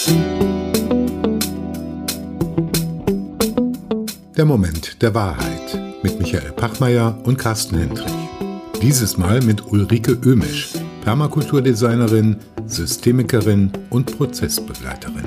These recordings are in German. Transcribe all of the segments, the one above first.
Der Moment der Wahrheit mit Michael Pachmeier und Carsten Hendrich. Dieses Mal mit Ulrike Ömisch, Permakulturdesignerin, Systemikerin und Prozessbegleiterin.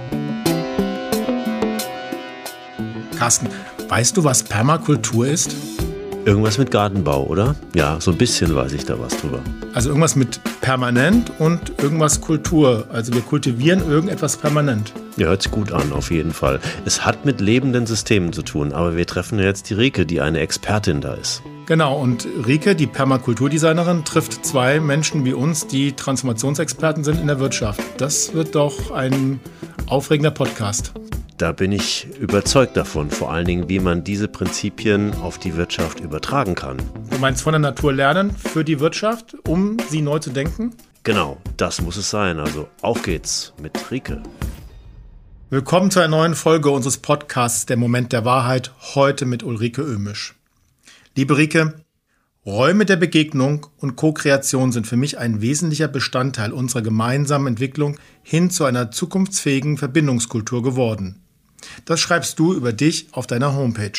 Carsten, weißt du, was Permakultur ist? Irgendwas mit Gartenbau, oder? Ja, so ein bisschen weiß ich da was drüber. Also irgendwas mit permanent und irgendwas Kultur. Also wir kultivieren irgendetwas permanent. Ja, hört sich gut an, auf jeden Fall. Es hat mit lebenden Systemen zu tun, aber wir treffen jetzt die Rike, die eine Expertin da ist. Genau, und Rike, die Permakulturdesignerin, trifft zwei Menschen wie uns, die Transformationsexperten sind in der Wirtschaft. Das wird doch ein aufregender Podcast. Da bin ich überzeugt davon, vor allen Dingen, wie man diese Prinzipien auf die Wirtschaft übertragen kann. Du meinst von der Natur lernen für die Wirtschaft, um sie neu zu denken? Genau, das muss es sein. Also auf geht's mit Rike. Willkommen zu einer neuen Folge unseres Podcasts Der Moment der Wahrheit, heute mit Ulrike Ömisch. Liebe Rike, Räume der Begegnung und Co-Kreation sind für mich ein wesentlicher Bestandteil unserer gemeinsamen Entwicklung hin zu einer zukunftsfähigen Verbindungskultur geworden. Das schreibst du über dich auf deiner Homepage.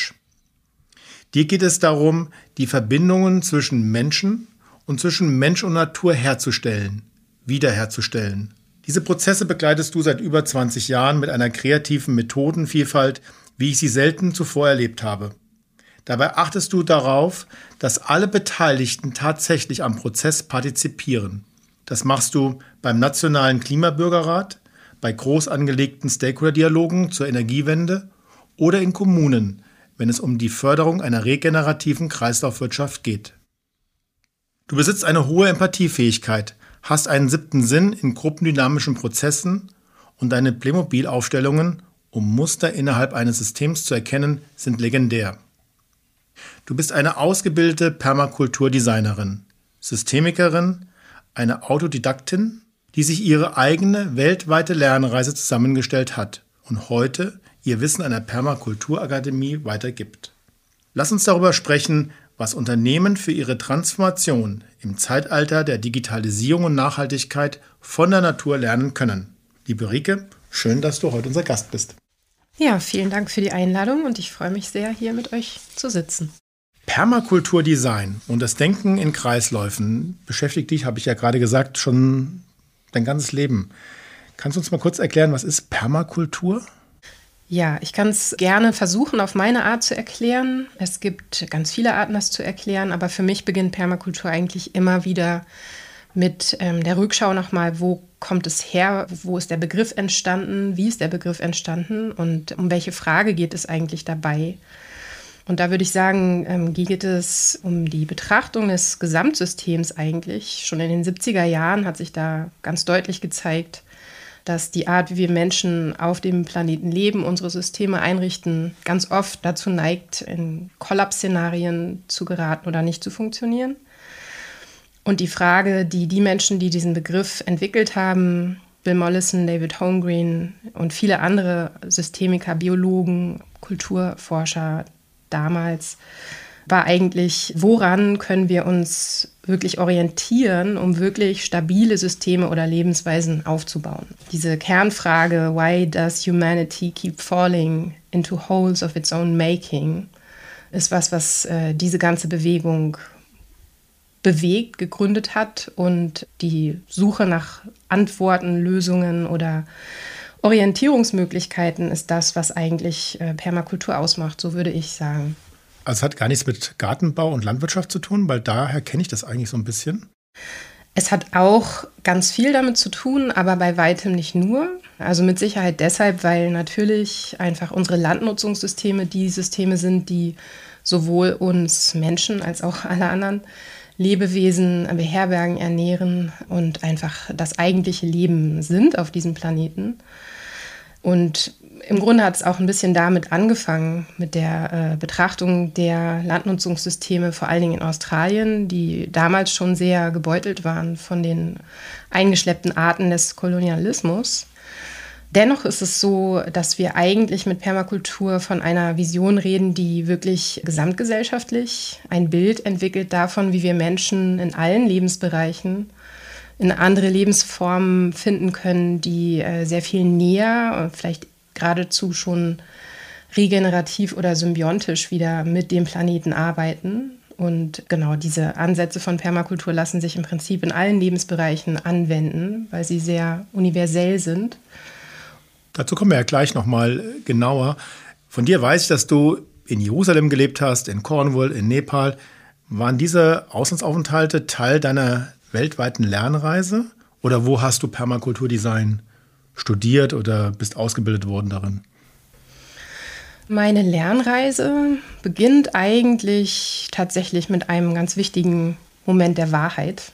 Dir geht es darum, die Verbindungen zwischen Menschen und zwischen Mensch und Natur herzustellen, wiederherzustellen. Diese Prozesse begleitest du seit über 20 Jahren mit einer kreativen Methodenvielfalt, wie ich sie selten zuvor erlebt habe. Dabei achtest du darauf, dass alle Beteiligten tatsächlich am Prozess partizipieren. Das machst du beim Nationalen Klimabürgerrat, bei groß angelegten Stakeholder-Dialogen zur Energiewende oder in Kommunen, wenn es um die Förderung einer regenerativen Kreislaufwirtschaft geht. Du besitzt eine hohe Empathiefähigkeit, hast einen 7. Sinn in gruppendynamischen Prozessen und deine Playmobil-Aufstellungen, um Muster innerhalb eines Systems zu erkennen, sind legendär. Du bist eine ausgebildete Permakulturdesignerin, Systemikerin, eine Autodidaktin, die sich ihre eigene weltweite Lernreise zusammengestellt hat und heute ihr Wissen an der Permakulturakademie weitergibt. Lass uns darüber sprechen, was Unternehmen für ihre Transformation im Zeitalter der Digitalisierung und Nachhaltigkeit von der Natur lernen können. Liebe Rike, schön, dass du heute unser Gast bist. Ja, vielen Dank für die Einladung und ich freue mich sehr, hier mit euch zu sitzen. Permakulturdesign und das Denken in Kreisläufen beschäftigt dich, habe ich ja gerade gesagt, schon dein ganzes Leben. Kannst du uns mal kurz erklären, was ist Permakultur? Ja, ich kann es gerne versuchen, auf meine Art zu erklären. Es gibt ganz viele Arten, das zu erklären, aber für mich beginnt Permakultur eigentlich immer wieder mit der Rückschau nochmal, wo kommt es her, wo ist der Begriff entstanden, wie ist der Begriff entstanden und um welche Frage geht es eigentlich dabei. Und da würde ich sagen, geht es um die Betrachtung des Gesamtsystems eigentlich. Schon in den 70er Jahren hat sich da ganz deutlich gezeigt, dass die Art, wie wir Menschen auf dem Planeten leben, unsere Systeme einrichten, ganz oft dazu neigt, in Kollapsszenarien zu geraten oder nicht zu funktionieren. Und die Frage, die Menschen, die diesen Begriff entwickelt haben, Bill Mollison, David Holmgreen und viele andere Systemiker, Biologen, Kulturforscher damals, war eigentlich, woran können wir uns wirklich orientieren, um wirklich stabile Systeme oder Lebensweisen aufzubauen. Diese Kernfrage, why does humanity keep falling into holes of its own making, ist was diese ganze Bewegung bewegt, gegründet hat und die Suche nach Antworten, Lösungen oder Orientierungsmöglichkeiten ist das, was eigentlich Permakultur ausmacht, so würde ich sagen. Also es hat gar nichts mit Gartenbau und Landwirtschaft zu tun, weil daher kenne ich das eigentlich so ein bisschen. Es hat auch ganz viel damit zu tun, aber bei weitem nicht nur. Also mit Sicherheit deshalb, weil natürlich einfach unsere Landnutzungssysteme die Systeme sind, die sowohl uns Menschen als auch alle anderen Lebewesen beherbergen, ernähren und einfach das eigentliche Leben sind auf diesem Planeten. Und im Grunde hat es auch ein bisschen damit angefangen, mit der Betrachtung der Landnutzungssysteme, vor allen Dingen in Australien, die damals schon sehr gebeutelt waren von den eingeschleppten Arten des Kolonialismus. Dennoch ist es so, dass wir eigentlich mit Permakultur von einer Vision reden, die wirklich gesamtgesellschaftlich ein Bild entwickelt davon, wie wir Menschen in allen Lebensbereichen in andere Lebensformen finden können, die sehr viel näher und vielleicht geradezu schon regenerativ oder symbiontisch wieder mit dem Planeten arbeiten. Und genau diese Ansätze von Permakultur lassen sich im Prinzip in allen Lebensbereichen anwenden, weil sie sehr universell sind. Dazu kommen wir ja gleich nochmal genauer. Von dir weiß ich, dass du in Jerusalem gelebt hast, in Cornwall, in Nepal. Waren diese Auslandsaufenthalte Teil deiner weltweiten Lernreise? Oder wo hast du Permakulturdesign studiert oder bist ausgebildet worden darin? Meine Lernreise beginnt eigentlich tatsächlich mit einem ganz wichtigen Moment der Wahrheit.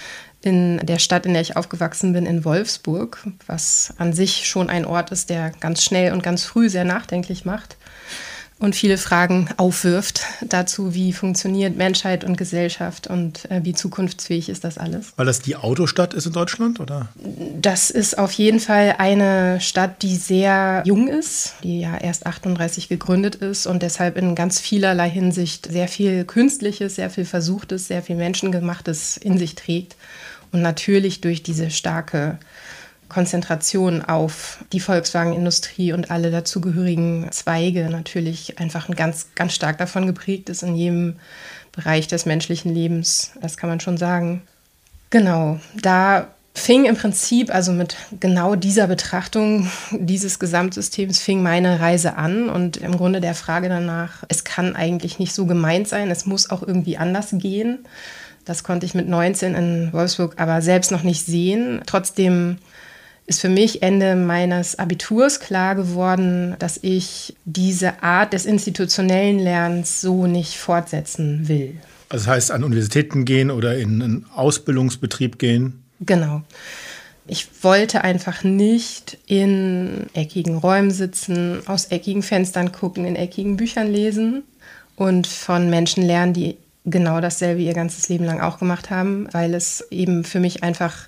In der Stadt, in der ich aufgewachsen bin, in Wolfsburg, was an sich schon ein Ort ist, der ganz schnell und ganz früh sehr nachdenklich macht und viele Fragen aufwirft dazu, wie funktioniert Menschheit und Gesellschaft und wie zukunftsfähig ist das alles. Weil das die Autostadt ist in Deutschland, oder? Das ist auf jeden Fall eine Stadt, die sehr jung ist, die ja erst 38 gegründet ist und deshalb in ganz vielerlei Hinsicht sehr viel Künstliches, sehr viel Versuchtes, sehr viel Menschengemachtes in sich trägt und natürlich durch diese starke Konzentration auf die Volkswagen-Industrie und alle dazugehörigen Zweige natürlich einfach ganz, ganz stark davon geprägt ist in jedem Bereich des menschlichen Lebens. Das kann man schon sagen. Genau, da fing im Prinzip, also mit genau dieser Betrachtung dieses Gesamtsystems, fing meine Reise an und im Grunde der Frage danach, es kann eigentlich nicht so gemeint sein, es muss auch irgendwie anders gehen. Das konnte ich mit 19 in Wolfsburg aber selbst noch nicht sehen. Trotzdem ist für mich Ende meines Abiturs klar geworden, dass ich diese Art des institutionellen Lernens so nicht fortsetzen will. Also das heißt, an Universitäten gehen oder in einen Ausbildungsbetrieb gehen? Genau. Ich wollte einfach nicht in eckigen Räumen sitzen, aus eckigen Fenstern gucken, in eckigen Büchern lesen und von Menschen lernen, die genau dasselbe ihr ganzes Leben lang auch gemacht haben, weil es eben für mich einfach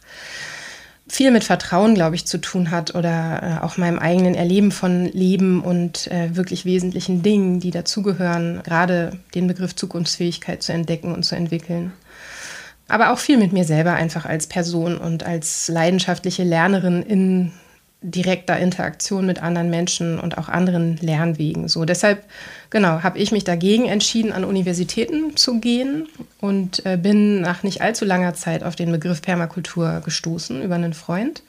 viel mit Vertrauen, glaube ich, zu tun hat oder auch meinem eigenen Erleben von Leben und wirklich wesentlichen Dingen, die dazugehören, gerade den Begriff Zukunftsfähigkeit zu entdecken und zu entwickeln. Aber auch viel mit mir selber einfach als Person und als leidenschaftliche Lernerin in direkter Interaktion mit anderen Menschen und auch anderen Lernwegen. So, deshalb, genau, habe ich mich dagegen entschieden, an Universitäten zu gehen und bin nach nicht allzu langer Zeit auf den Begriff Permakultur gestoßen über einen Freund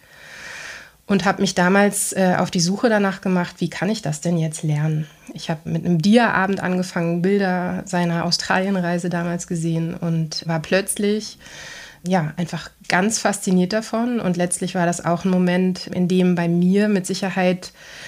und habe mich damals auf die Suche danach gemacht, wie kann ich das denn jetzt lernen? Ich habe mit einem Dia-Abend angefangen, Bilder seiner Australienreise damals gesehen und war plötzlich einfach ganz fasziniert davon. Und letztlich war das auch ein Moment, in dem bei mir mit Sicherheit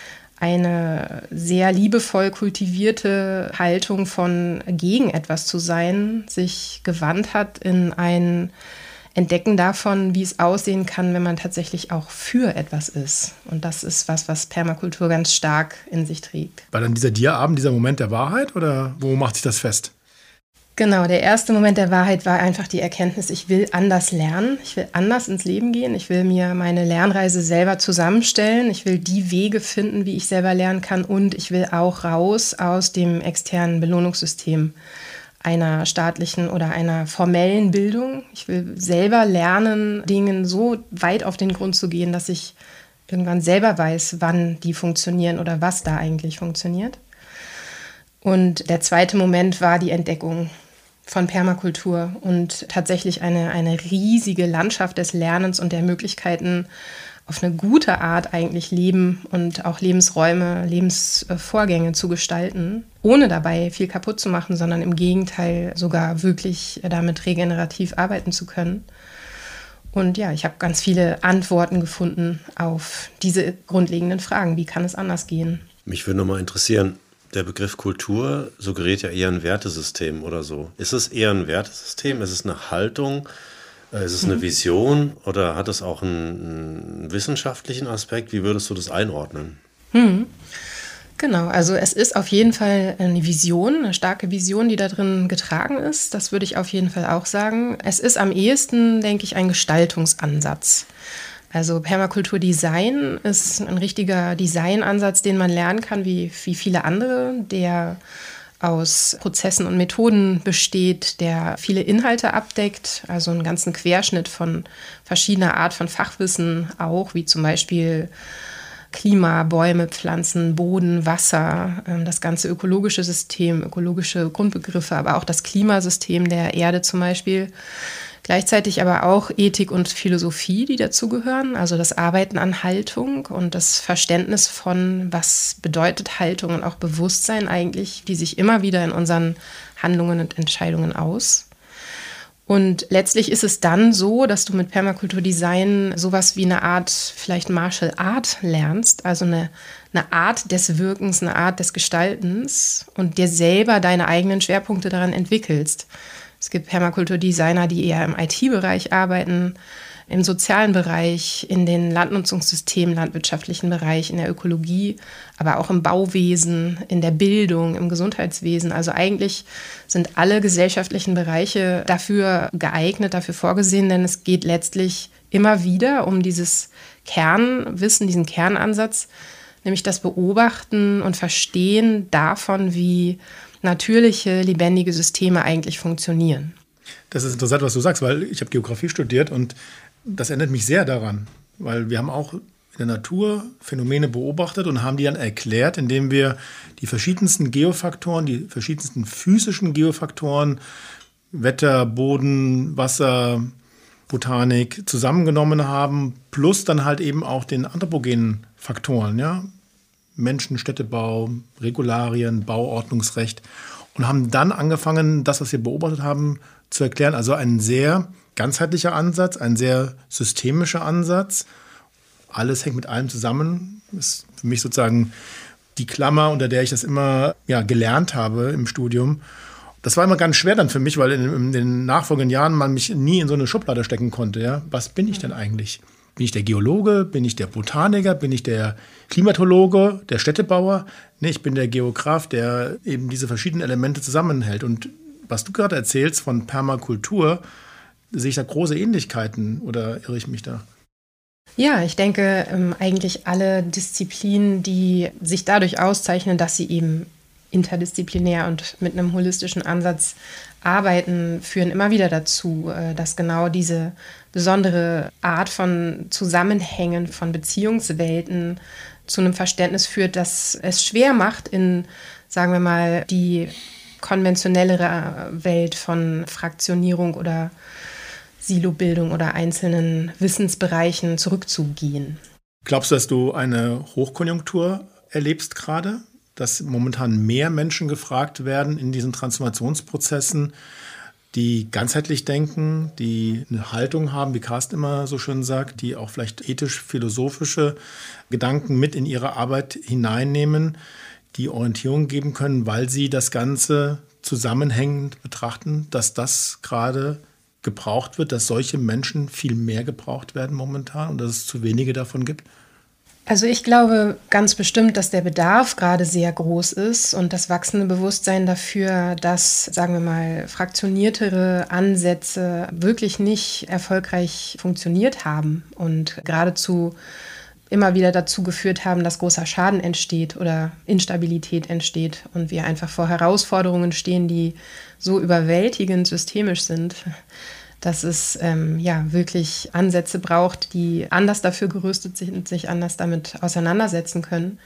eine sehr liebevoll kultivierte Haltung von gegen etwas zu sein sich gewandt hat in ein Entdecken davon, wie es aussehen kann, wenn man tatsächlich auch für etwas ist. Und das ist was Permakultur ganz stark in sich trägt. War dann dieser Dia-Abend, dieser Moment der Wahrheit oder wo macht sich das fest? Genau, der erste Moment der Wahrheit war einfach die Erkenntnis, ich will anders lernen, ich will anders ins Leben gehen, ich will mir meine Lernreise selber zusammenstellen, ich will die Wege finden, wie ich selber lernen kann und ich will auch raus aus dem externen Belohnungssystem einer staatlichen oder einer formellen Bildung. Ich will selber lernen, Dingen so weit auf den Grund zu gehen, dass ich irgendwann selber weiß, wann die funktionieren oder was da eigentlich funktioniert. Und der zweite Moment war die Entdeckung von Permakultur und tatsächlich eine riesige Landschaft des Lernens und der Möglichkeiten, auf eine gute Art eigentlich Leben und auch Lebensräume, Lebensvorgänge zu gestalten, ohne dabei viel kaputt zu machen, sondern im Gegenteil sogar wirklich damit regenerativ arbeiten zu können. Und ja, ich habe ganz viele Antworten gefunden auf diese grundlegenden Fragen. Wie kann es anders gehen? Mich würde nochmal interessieren, der Begriff Kultur suggeriert ja eher ein Wertesystem oder so. Ist es eher ein Wertesystem? Ist es eine Haltung? Ist es eine Vision? Oder hat es auch einen wissenschaftlichen Aspekt? Wie würdest du das einordnen? Genau, also es ist auf jeden Fall eine Vision, eine starke Vision, die da drin getragen ist. Das würde ich auf jeden Fall auch sagen. Es ist am ehesten, denke ich, ein Gestaltungsansatz. Also Permakulturdesign ist ein richtiger Designansatz, den man lernen kann, wie viele andere, der aus Prozessen und Methoden besteht, der viele Inhalte abdeckt, also einen ganzen Querschnitt von verschiedener Art von Fachwissen auch, wie zum Beispiel Klima, Bäume, Pflanzen, Boden, Wasser, das ganze ökologische System, ökologische Grundbegriffe, aber auch das Klimasystem der Erde zum Beispiel. Gleichzeitig aber auch Ethik und Philosophie, die dazugehören, also das Arbeiten an Haltung und das Verständnis von, was bedeutet Haltung und auch Bewusstsein eigentlich, die sich immer wieder in unseren Handlungen und Entscheidungen aus. Und letztlich ist es dann so, dass du mit Permakulturdesign sowas wie eine Art, vielleicht Martial Art lernst, also eine Art des Wirkens, eine Art des Gestaltens und dir selber deine eigenen Schwerpunkte daran entwickelst. Es gibt Permakulturdesigner, die eher im IT-Bereich arbeiten, im sozialen Bereich, in den Landnutzungssystemen, landwirtschaftlichen Bereich, in der Ökologie, aber auch im Bauwesen, in der Bildung, im Gesundheitswesen. Also eigentlich sind alle gesellschaftlichen Bereiche dafür geeignet, dafür vorgesehen, denn es geht letztlich immer wieder um dieses Kernwissen, diesen Kernansatz, nämlich das Beobachten und Verstehen davon, wie natürliche, lebendige Systeme eigentlich funktionieren. Das ist interessant, was du sagst, weil ich habe Geografie studiert und das erinnert mich sehr daran, weil wir haben auch in der Natur Phänomene beobachtet und haben die dann erklärt, indem wir die verschiedensten Geofaktoren, die verschiedensten physischen Geofaktoren, Wetter, Boden, Wasser, Botanik zusammengenommen haben, plus dann halt eben auch den anthropogenen Faktoren, ja, Menschen, Städtebau, Regularien, Bauordnungsrecht und haben dann angefangen, das, was wir beobachtet haben, zu erklären. Also ein sehr ganzheitlicher Ansatz, ein sehr systemischer Ansatz. Alles hängt mit allem zusammen. Das ist für mich sozusagen die Klammer, unter der ich das immer gelernt habe im Studium. Das war immer ganz schwer dann für mich, weil in den nachfolgenden Jahren man mich nie in so eine Schublade stecken konnte. Ja? Was bin ich denn eigentlich? Bin ich der Geologe? Bin ich der Botaniker? Bin ich der Klimatologe, der Städtebauer? Nee, ich bin der Geograf, der eben diese verschiedenen Elemente zusammenhält. Und was du gerade erzählst von Permakultur, sehe ich da große Ähnlichkeiten oder irre ich mich da? Ja, ich denke, eigentlich alle Disziplinen, die sich dadurch auszeichnen, dass sie eben interdisziplinär und mit einem holistischen Ansatz arbeiten, führen immer wieder dazu, dass genau diese besondere Art von Zusammenhängen, von Beziehungswelten zu einem Verständnis führt, das es schwer macht, in, sagen wir mal, die konventionellere Welt von Fraktionierung oder Silobildung oder einzelnen Wissensbereichen zurückzugehen. Glaubst du, dass du eine Hochkonjunktur erlebst gerade? Dass momentan mehr Menschen gefragt werden in diesen Transformationsprozessen, die ganzheitlich denken, die eine Haltung haben, wie Carsten immer so schön sagt, die auch vielleicht ethisch-philosophische Gedanken mit in ihre Arbeit hineinnehmen, die Orientierung geben können, weil sie das Ganze zusammenhängend betrachten, dass das gerade gebraucht wird, dass solche Menschen viel mehr gebraucht werden momentan und dass es zu wenige davon gibt? Also ich glaube ganz bestimmt, dass der Bedarf gerade sehr groß ist und das wachsende Bewusstsein dafür, dass, sagen wir mal, fraktioniertere Ansätze wirklich nicht erfolgreich funktioniert haben und geradezu immer wieder dazu geführt haben, dass großer Schaden entsteht oder Instabilität entsteht und wir einfach vor Herausforderungen stehen, die so überwältigend systemisch sind, dass es wirklich Ansätze braucht, die anders dafür gerüstet sind und sich anders damit auseinandersetzen können.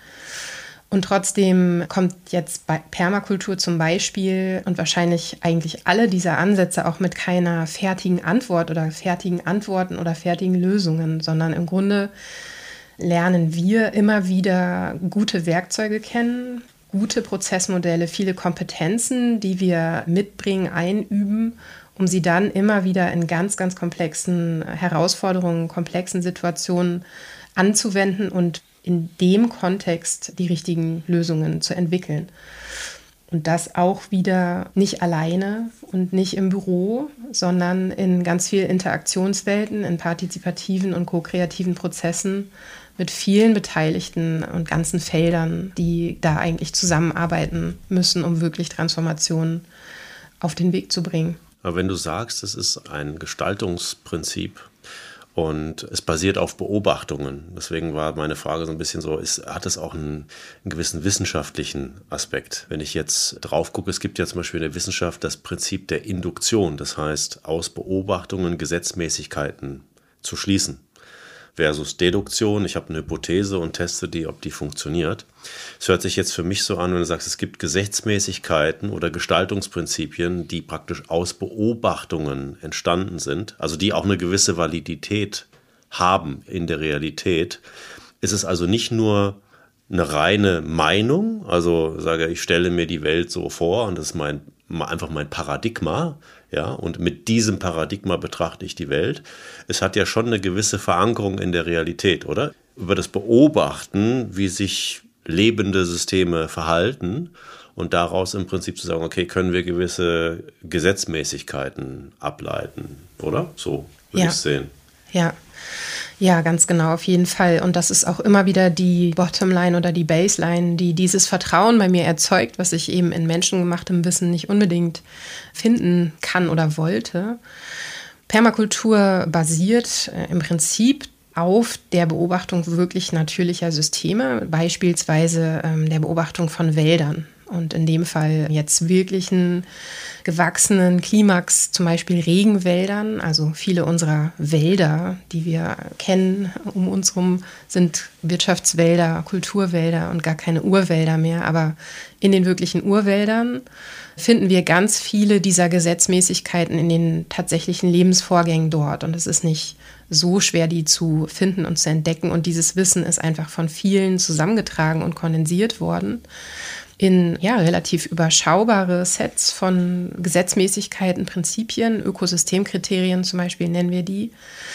Und trotzdem kommt jetzt bei Permakultur zum Beispiel und wahrscheinlich eigentlich alle dieser Ansätze auch mit keiner fertigen Antwort oder fertigen Antworten oder fertigen Lösungen, sondern im Grunde lernen wir immer wieder gute Werkzeuge kennen, gute Prozessmodelle, viele Kompetenzen, die wir mitbringen, einüben, um sie dann immer wieder in ganz, ganz komplexen Herausforderungen, komplexen Situationen anzuwenden und in dem Kontext die richtigen Lösungen zu entwickeln. Und das auch wieder nicht alleine und nicht im Büro, sondern in ganz vielen Interaktionswelten, in partizipativen und ko-kreativen Prozessen mit vielen Beteiligten und ganzen Feldern, die da eigentlich zusammenarbeiten müssen, um wirklich Transformationen auf den Weg zu bringen. Aber wenn du sagst, es ist ein Gestaltungsprinzip Und es basiert auf Beobachtungen. Deswegen war meine Frage so ein bisschen so, hat es auch einen gewissen wissenschaftlichen Aspekt? Wenn ich jetzt drauf gucke, es gibt ja zum Beispiel in der Wissenschaft das Prinzip der Induktion. Das heißt, aus Beobachtungen Gesetzmäßigkeiten zu schließen. Versus Deduktion. Ich habe eine Hypothese und teste die, ob die funktioniert. Es hört sich jetzt für mich so an, wenn du sagst, es gibt Gesetzmäßigkeiten oder Gestaltungsprinzipien, die praktisch aus Beobachtungen entstanden sind, also die auch eine gewisse Validität haben in der Realität. Es ist also nicht nur eine reine Meinung, also sage ich stelle mir die Welt so vor und das ist einfach mein Paradigma, ja, und mit diesem Paradigma betrachte ich die Welt. Es hat ja schon eine gewisse Verankerung in der Realität, oder? Über das Beobachten, wie sich lebende Systeme verhalten und daraus im Prinzip zu sagen, okay, können wir gewisse Gesetzmäßigkeiten ableiten, oder? So würde ich es sehen. Ja, ganz genau, auf jeden Fall. Und das ist auch immer wieder die Bottomline oder die Baseline, die dieses Vertrauen bei mir erzeugt, was ich eben in menschengemachtem Wissen nicht unbedingt finden kann oder wollte. Permakultur basiert im Prinzip auf der Beobachtung wirklich natürlicher Systeme, beispielsweise der Beobachtung von Wäldern. Und in dem Fall jetzt wirklichen gewachsenen Klimax, zum Beispiel Regenwäldern. Also viele unserer Wälder, die wir kennen um uns herum, sind Wirtschaftswälder, Kulturwälder und gar keine Urwälder mehr. Aber in den wirklichen Urwäldern finden wir ganz viele dieser Gesetzmäßigkeiten in den tatsächlichen Lebensvorgängen dort. Und es ist nicht so schwer, die zu finden und zu entdecken. Und dieses Wissen ist einfach von vielen zusammengetragen und kondensiert worden in relativ überschaubare Sets von Gesetzmäßigkeiten, Prinzipien, Ökosystemkriterien zum Beispiel nennen wir die,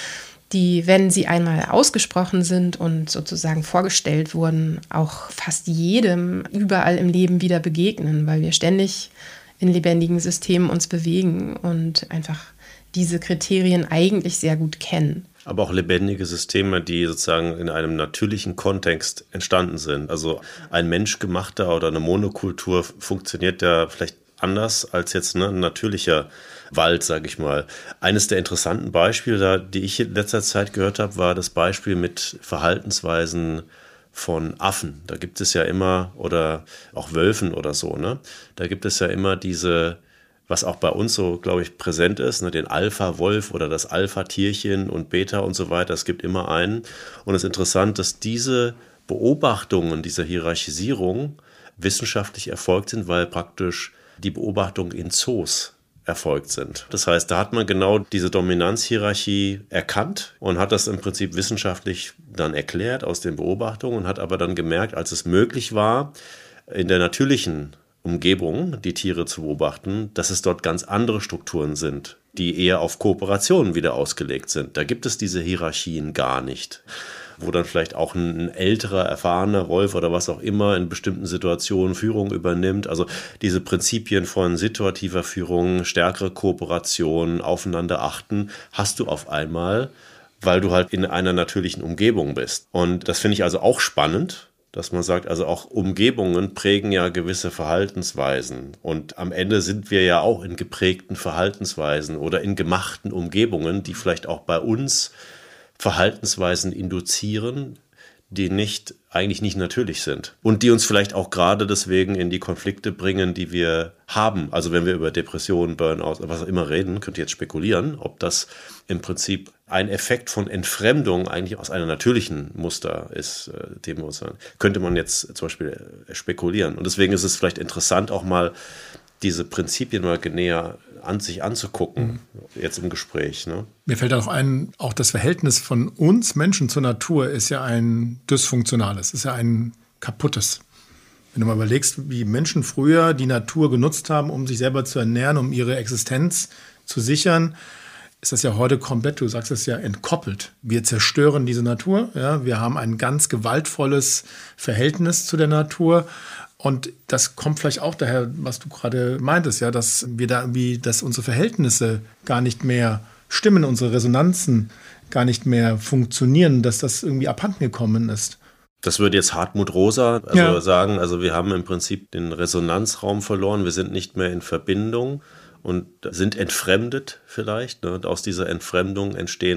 wenn sie einmal ausgesprochen sind und sozusagen vorgestellt wurden, auch fast jedem überall im Leben wieder begegnen, weil wir ständig in lebendigen Systemen uns bewegen und einfach diese Kriterien eigentlich sehr gut kennen. Aber auch lebendige Systeme, die sozusagen in einem natürlichen Kontext entstanden sind. Also ein menschgemachter oder eine Monokultur funktioniert ja vielleicht anders als jetzt ein natürlicher Wald, sage ich mal. Eines der interessanten Beispiele, die ich in letzter Zeit gehört habe, war das Beispiel mit Verhaltensweisen von Affen. Da gibt es ja immer, oder auch Wölfen oder so, ne? Da gibt es ja immer diese, was auch bei uns so, glaube ich, präsent ist, ne, den Alpha-Wolf oder das Alpha-Tierchen und Beta und so weiter. Es gibt immer einen. Und es ist interessant, dass diese Beobachtungen, diese Hierarchisierung wissenschaftlich erfolgt sind, weil praktisch die Beobachtungen in Zoos erfolgt sind. Das heißt, da hat man genau diese Dominanzhierarchie erkannt und hat das im Prinzip wissenschaftlich dann erklärt aus den Beobachtungen und hat aber dann gemerkt, als es möglich war, in der natürlichen Umgebung die Tiere zu beobachten, dass es dort ganz andere Strukturen sind, die eher auf Kooperationen wieder ausgelegt sind. Da gibt es diese Hierarchien gar nicht, wo dann vielleicht auch ein älterer, erfahrener Wolf oder was auch immer in bestimmten Situationen Führung übernimmt. Also diese Prinzipien von situativer Führung, stärkere Kooperation, aufeinander achten, hast du auf einmal, weil du halt in einer natürlichen Umgebung bist. Und das finde ich also auch spannend, dass man sagt, also auch Umgebungen prägen ja gewisse Verhaltensweisen. Und am Ende sind wir ja auch in geprägten Verhaltensweisen oder in gemachten Umgebungen, die vielleicht auch bei uns Verhaltensweisen induzieren, die eigentlich nicht natürlich sind. Und die uns vielleicht auch gerade deswegen in die Konflikte bringen, die wir haben. Also wenn wir über Depressionen, Burnout, was auch immer reden, könnt ihr jetzt spekulieren, ob das im Prinzip ein Effekt von Entfremdung eigentlich aus einem natürlichen Muster ist, dem wir uns sagen. Könnte man jetzt zum Beispiel spekulieren. Und deswegen ist es vielleicht interessant, auch mal diese Prinzipien mal näher sich anzugucken, jetzt im Gespräch. Ne? Mir fällt auch ein, auch das Verhältnis von uns Menschen zur Natur ist ja ein dysfunktionales, ist ja ein kaputtes. Wenn du mal überlegst, wie Menschen früher die Natur genutzt haben, um sich selber zu ernähren, um ihre Existenz zu sichern, ist das ja heute komplett, du sagst es ja, entkoppelt. Wir zerstören diese Natur. Ja? Wir haben ein ganz gewaltvolles Verhältnis zu der Natur. Und das kommt vielleicht auch daher, was du gerade meintest, ja, dass wir da irgendwie, dass unsere Verhältnisse gar nicht mehr stimmen, unsere Resonanzen gar nicht mehr funktionieren, dass das irgendwie abhanden gekommen ist. Das würde jetzt Hartmut Rosa sagen, also wir haben im Prinzip den Resonanzraum verloren, wir sind nicht mehr in Verbindung und sind entfremdet vielleicht. Ne? Und aus dieser Entfremdung entstehen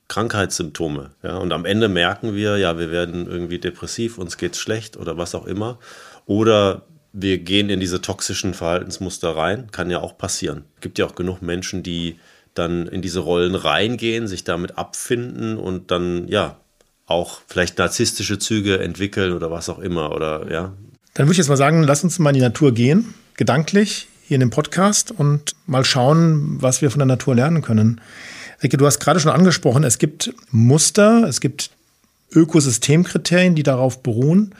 Krankheitssymptome. Ja? Und am Ende merken wir, ja, wir werden irgendwie depressiv, uns geht's schlecht oder was auch immer. Oder wir gehen in diese toxischen Verhaltensmuster rein. Kann ja auch passieren. Es gibt ja auch genug Menschen, die dann in diese Rollen reingehen, sich damit abfinden und dann, ja, auch vielleicht narzisstische Züge entwickeln oder was auch immer. Oder, ja. Dann würde ich jetzt mal sagen, lass uns mal in die Natur gehen, gedanklich, hier in dem Podcast und mal schauen, was wir von der Natur lernen können. Rike, du hast gerade schon angesprochen, es gibt Muster, es gibt Ökosystemkriterien, die darauf beruhen.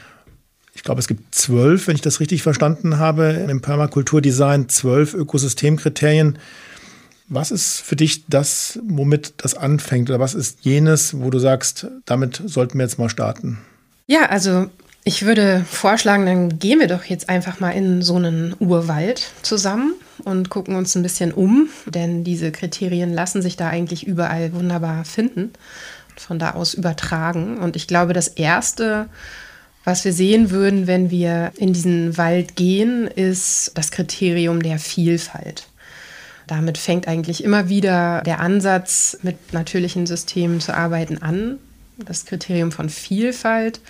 Ich glaube, es gibt 12, wenn ich das richtig verstanden habe, im Permakulturdesign 12 Ökosystemkriterien. Was ist für dich das, womit das anfängt? Oder was ist jenes, wo du sagst, damit sollten wir jetzt mal starten? Ja, also ich würde vorschlagen, dann gehen wir doch jetzt einfach mal in so einen Urwald zusammen und gucken uns ein bisschen um. Denn diese Kriterien lassen sich da eigentlich überall wunderbar finden und von da aus übertragen. Und ich glaube, das Erste, was wir sehen würden, wenn wir in diesen Wald gehen, ist das Kriterium der Vielfalt. Damit fängt eigentlich immer wieder der Ansatz, mit natürlichen Systemen zu arbeiten an. Das Kriterium von Vielfalt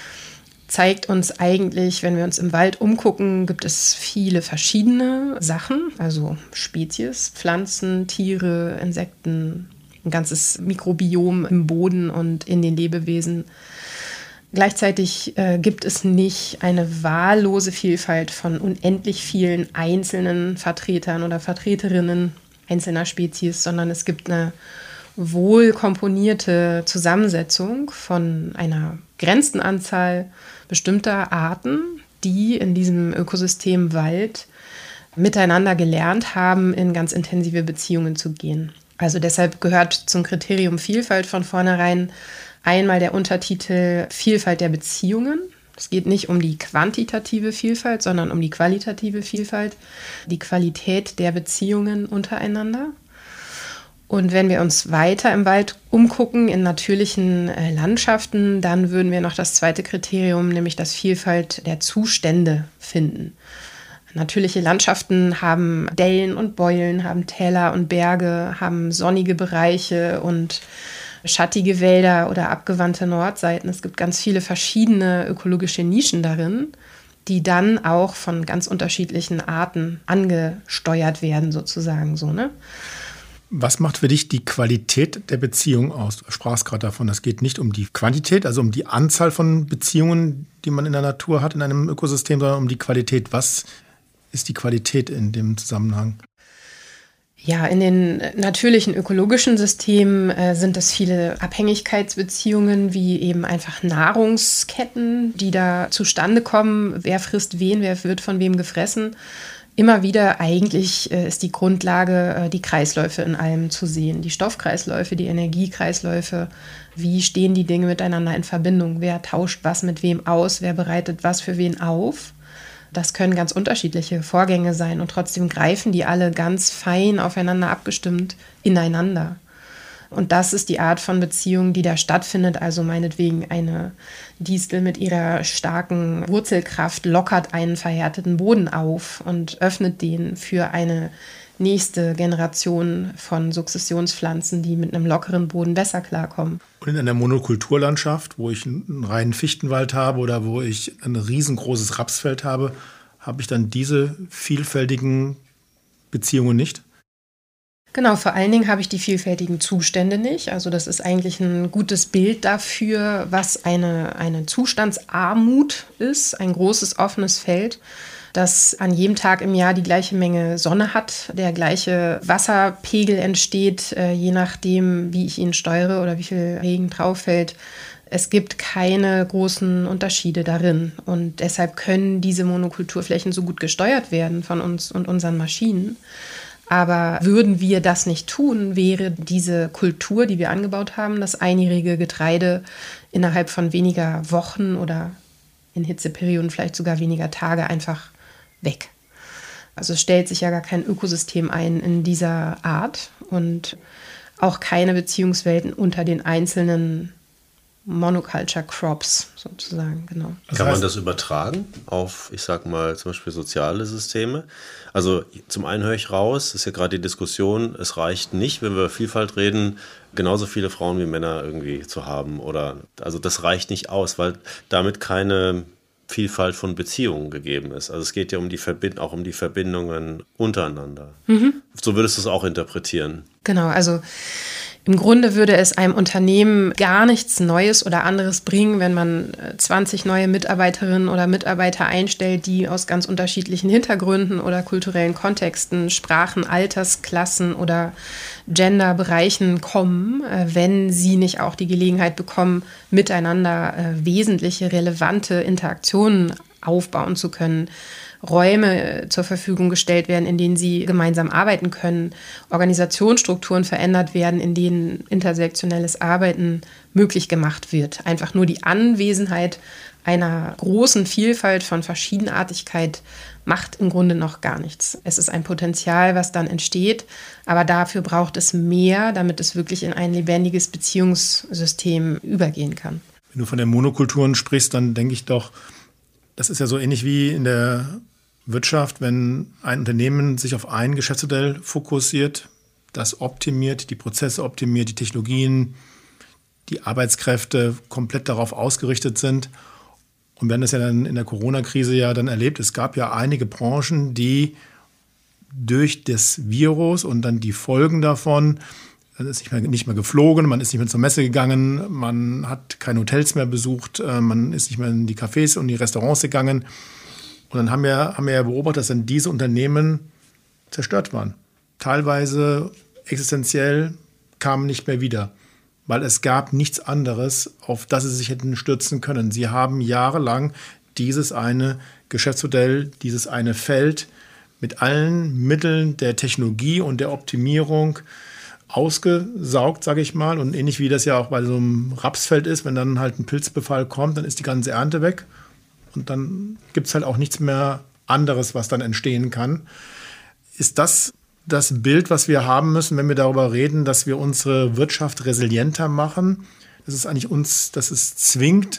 zeigt uns eigentlich, wenn wir uns im Wald umgucken, gibt es viele verschiedene Sachen, also Spezies, Pflanzen, Tiere, Insekten, ein ganzes Mikrobiom im Boden und in den Lebewesen. Gleichzeitig gibt es nicht eine wahllose Vielfalt von unendlich vielen einzelnen Vertretern oder Vertreterinnen einzelner Spezies, sondern es gibt eine wohl komponierte Zusammensetzung von einer begrenzten Anzahl bestimmter Arten, die in diesem Ökosystem Wald miteinander gelernt haben, in ganz intensive Beziehungen zu gehen. Also deshalb gehört zum Kriterium Vielfalt von vornherein einmal der Untertitel Vielfalt der Beziehungen. Es geht nicht um die quantitative Vielfalt, sondern um die qualitative Vielfalt, die Qualität der Beziehungen untereinander. Und wenn wir uns weiter im Wald umgucken, in natürlichen Landschaften, dann würden wir noch das zweite Kriterium, nämlich das Vielfalt der Zustände finden. Natürliche Landschaften haben Dellen und Beulen, haben Täler und Berge, haben sonnige Bereiche und schattige Wälder oder abgewandte Nordseiten. Es gibt ganz viele verschiedene ökologische Nischen darin, die dann auch von ganz unterschiedlichen Arten angesteuert werden, sozusagen so, ne? Was macht für dich die Qualität der Beziehung aus? Du sprachst gerade davon, es geht nicht um die Quantität, also um die Anzahl von Beziehungen, die man in der Natur hat, in einem Ökosystem, sondern um die Qualität. Was ist die Qualität in dem Zusammenhang? Ja, in den natürlichen ökologischen Systemen sind es viele Abhängigkeitsbeziehungen, wie eben einfach Nahrungsketten, die da zustande kommen. Wer frisst wen, wer wird von wem gefressen. Immer wieder eigentlich ist die Grundlage, die Kreisläufe in allem zu sehen. Die Stoffkreisläufe, die Energiekreisläufe. Wie stehen die Dinge miteinander in Verbindung? Wer tauscht was mit wem aus? Wer bereitet was für wen auf? Das können ganz unterschiedliche Vorgänge sein und trotzdem greifen die alle ganz fein aufeinander abgestimmt ineinander. Und das ist die Art von Beziehung, die da stattfindet. Also meinetwegen eine Distel mit ihrer starken Wurzelkraft lockert einen verhärteten Boden auf und öffnet den für eine nächste Generation von Sukzessionspflanzen, die mit einem lockeren Boden besser klarkommen. Und in einer Monokulturlandschaft, wo ich einen reinen Fichtenwald habe oder wo ich ein riesengroßes Rapsfeld habe, habe ich dann diese vielfältigen Beziehungen nicht? Genau, vor allen Dingen habe ich die vielfältigen Zustände nicht. Also das ist eigentlich ein gutes Bild dafür, was eine Zustandsarmut ist, ein großes offenes Feld, das an jedem Tag im Jahr die gleiche Menge Sonne hat, der gleiche Wasserpegel entsteht, je nachdem, wie ich ihn steuere oder wie viel Regen drauf fällt. Es gibt keine großen Unterschiede darin und deshalb können diese Monokulturflächen so gut gesteuert werden von uns und unseren Maschinen. Aber würden wir das nicht tun, wäre diese Kultur, die wir angebaut haben, das einjährige Getreide innerhalb von weniger Wochen oder in Hitzeperioden vielleicht sogar weniger Tage einfach weg. Also es stellt sich ja gar kein Ökosystem ein in dieser Art und auch keine Beziehungswelten unter den einzelnen Monoculture Crops sozusagen, genau. Kann man das übertragen auf, ich sag mal, zum Beispiel soziale Systeme? Also zum einen höre ich raus, ist ja gerade die Diskussion, es reicht nicht, wenn wir über Vielfalt reden, genauso viele Frauen wie Männer irgendwie zu haben. Also das reicht nicht aus, weil damit keine Vielfalt von Beziehungen gegeben ist. Also es geht ja auch um die Verbindungen untereinander. So würdest du es auch interpretieren. Genau, also im Grunde würde es einem Unternehmen gar nichts Neues oder anderes bringen, wenn man 20 neue Mitarbeiterinnen oder Mitarbeiter einstellt, die aus ganz unterschiedlichen Hintergründen oder kulturellen Kontexten, Sprachen, Altersklassen oder Genderbereichen kommen, wenn sie nicht auch die Gelegenheit bekommen, miteinander wesentliche, relevante Interaktionen aufbauen zu können, Räume zur Verfügung gestellt werden, in denen sie gemeinsam arbeiten können, Organisationsstrukturen verändert werden, in denen intersektionelles Arbeiten möglich gemacht wird. Einfach nur die Anwesenheit einer großen Vielfalt von Verschiedenartigkeit macht im Grunde noch gar nichts. Es ist ein Potenzial, was dann entsteht, aber dafür braucht es mehr, damit es wirklich in ein lebendiges Beziehungssystem übergehen kann. Wenn du von den Monokulturen sprichst, dann denke ich doch, das ist ja so ähnlich wie in der Wirtschaft, wenn ein Unternehmen sich auf ein Geschäftsmodell fokussiert, das optimiert, die Prozesse optimiert, die Technologien, die Arbeitskräfte komplett darauf ausgerichtet sind. Und wir haben das ja dann in der Corona-Krise ja dann erlebt. Es gab ja einige Branchen, die durch das Virus und dann die Folgen davon, man ist nicht mehr geflogen, man ist nicht mehr zur Messe gegangen, man hat keine Hotels mehr besucht, man ist nicht mehr in die Cafés und die Restaurants gegangen. Und dann haben wir ja beobachtet, dass dann diese Unternehmen zerstört waren. Teilweise existenziell kamen nicht mehr wieder, weil es gab nichts anderes, auf das sie sich hätten stürzen können. Sie haben jahrelang dieses eine Geschäftsmodell, dieses eine Feld mit allen Mitteln der Technologie und der Optimierung ausgesaugt, sage ich mal. Und ähnlich wie das ja auch bei so einem Rapsfeld ist, wenn dann halt ein Pilzbefall kommt, dann ist die ganze Ernte weg. Und dann gibt es halt auch nichts mehr anderes, was dann entstehen kann. Ist das Bild, was wir haben müssen, wenn wir darüber reden, dass wir unsere Wirtschaft resilienter machen? Das ist eigentlich dass es zwingt,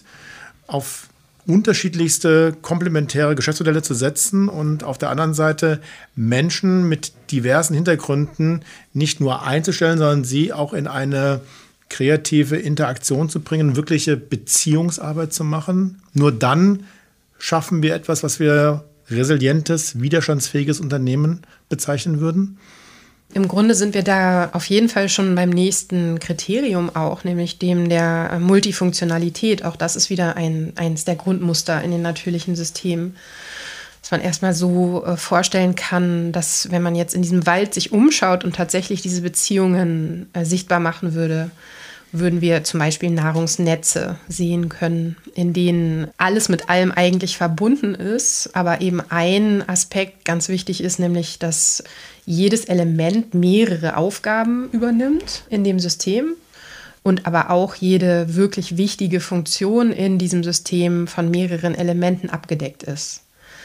auf unterschiedlichste komplementäre Geschäftsmodelle zu setzen und auf der anderen Seite Menschen mit diversen Hintergründen nicht nur einzustellen, sondern sie auch in eine kreative Interaktion zu bringen, wirkliche Beziehungsarbeit zu machen. Nur dann schaffen wir etwas, was wir resilientes, widerstandsfähiges Unternehmen bezeichnen würden? Im Grunde sind wir da auf jeden Fall schon beim nächsten Kriterium auch, nämlich dem der Multifunktionalität. Auch das ist wieder eins der Grundmuster in den natürlichen Systemen. Dass man erstmal so vorstellen kann, dass wenn man jetzt in diesem Wald sich umschaut und tatsächlich diese Beziehungen sichtbar machen würde, würden wir zum Beispiel Nahrungsnetze sehen können, in denen alles mit allem eigentlich verbunden ist, aber eben ein Aspekt ganz wichtig ist, nämlich dass jedes Element mehrere Aufgaben übernimmt in dem System und aber auch jede wirklich wichtige Funktion in diesem System von mehreren Elementen abgedeckt ist.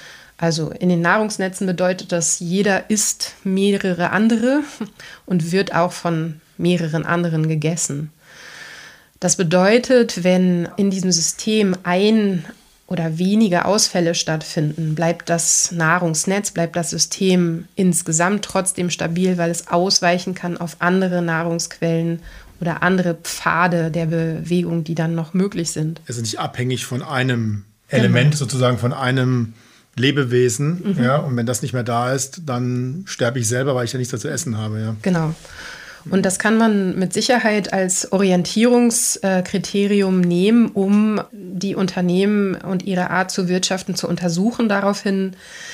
Also in den Nahrungsnetzen bedeutet das, jeder isst mehrere andere und wird auch von mehreren anderen gegessen. Das bedeutet, wenn in diesem System ein oder wenige Ausfälle stattfinden, bleibt das Nahrungsnetz, bleibt das System insgesamt trotzdem stabil, weil es ausweichen kann auf andere Nahrungsquellen oder andere Pfade der Bewegung, die dann noch möglich sind. Es ist nicht abhängig von einem Element, sozusagen von einem Lebewesen. Ja, und wenn das nicht mehr da ist, dann sterbe ich selber, weil ich ja nichts zu essen habe. Ja. Genau. Und das kann man mit Sicherheit als Orientierungskriterium nehmen, um die Unternehmen und ihre Art zu wirtschaften zu untersuchen, daraufhin,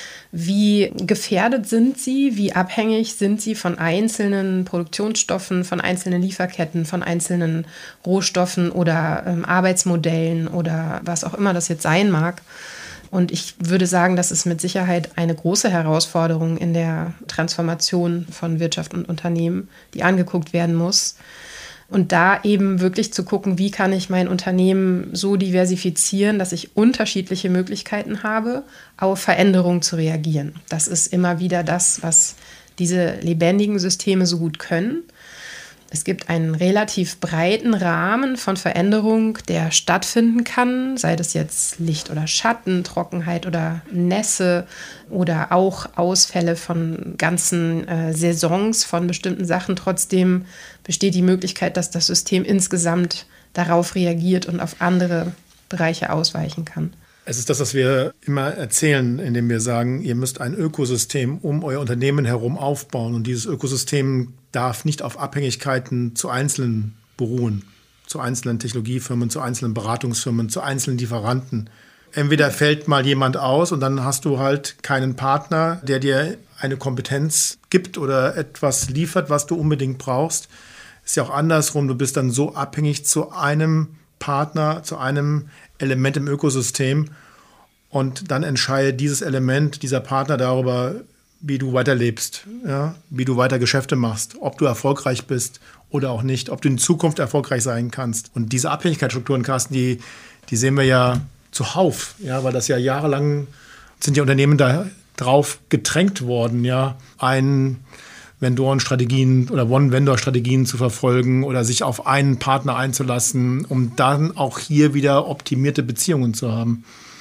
wie gefährdet sind sie, wie abhängig sind sie von einzelnen Produktionsstoffen, von einzelnen Lieferketten, von einzelnen Rohstoffen oder Arbeitsmodellen oder was auch immer das jetzt sein mag. Und ich würde sagen, das ist mit Sicherheit eine große Herausforderung in der Transformation von Wirtschaft und Unternehmen, die angeguckt werden muss. Und da eben wirklich zu gucken, wie kann ich mein Unternehmen so diversifizieren, dass ich unterschiedliche Möglichkeiten habe, auf Veränderungen zu reagieren. Das ist immer wieder das, was diese lebendigen Systeme so gut können. Es gibt einen relativ breiten Rahmen von Veränderung, der stattfinden kann, sei das jetzt Licht oder Schatten, Trockenheit oder Nässe oder auch Ausfälle von ganzen Saisons von bestimmten Sachen. Trotzdem besteht die Möglichkeit, dass das System insgesamt darauf reagiert und auf andere Bereiche ausweichen kann. Es ist das, was wir immer erzählen, indem wir sagen, ihr müsst ein Ökosystem um euer Unternehmen herum aufbauen. Und dieses Ökosystem darf nicht auf Abhängigkeiten zu Einzelnen beruhen, zu einzelnen Technologiefirmen, zu einzelnen Beratungsfirmen, zu einzelnen Lieferanten. Entweder fällt mal jemand aus und dann hast du halt keinen Partner, der dir eine Kompetenz gibt oder etwas liefert, was du unbedingt brauchst. Ist ja auch andersrum, du bist dann so abhängig zu einem Partner, zu einem Element im Ökosystem und dann entscheidet dieses Element, dieser Partner darüber, wie du weiterlebst, ja? Wie du weiter Geschäfte machst, ob du erfolgreich bist oder auch nicht, ob du in Zukunft erfolgreich sein kannst. Und diese Abhängigkeitsstrukturen, Carsten, die sehen wir ja zuhauf, ja? Weil das ja jahrelang sind die Unternehmen da drauf gedrängt worden, ja, Vendoren-Strategien oder One-Vendor-Strategien zu verfolgen oder sich auf einen Partner einzulassen, um dann auch hier wieder optimierte Beziehungen zu haben.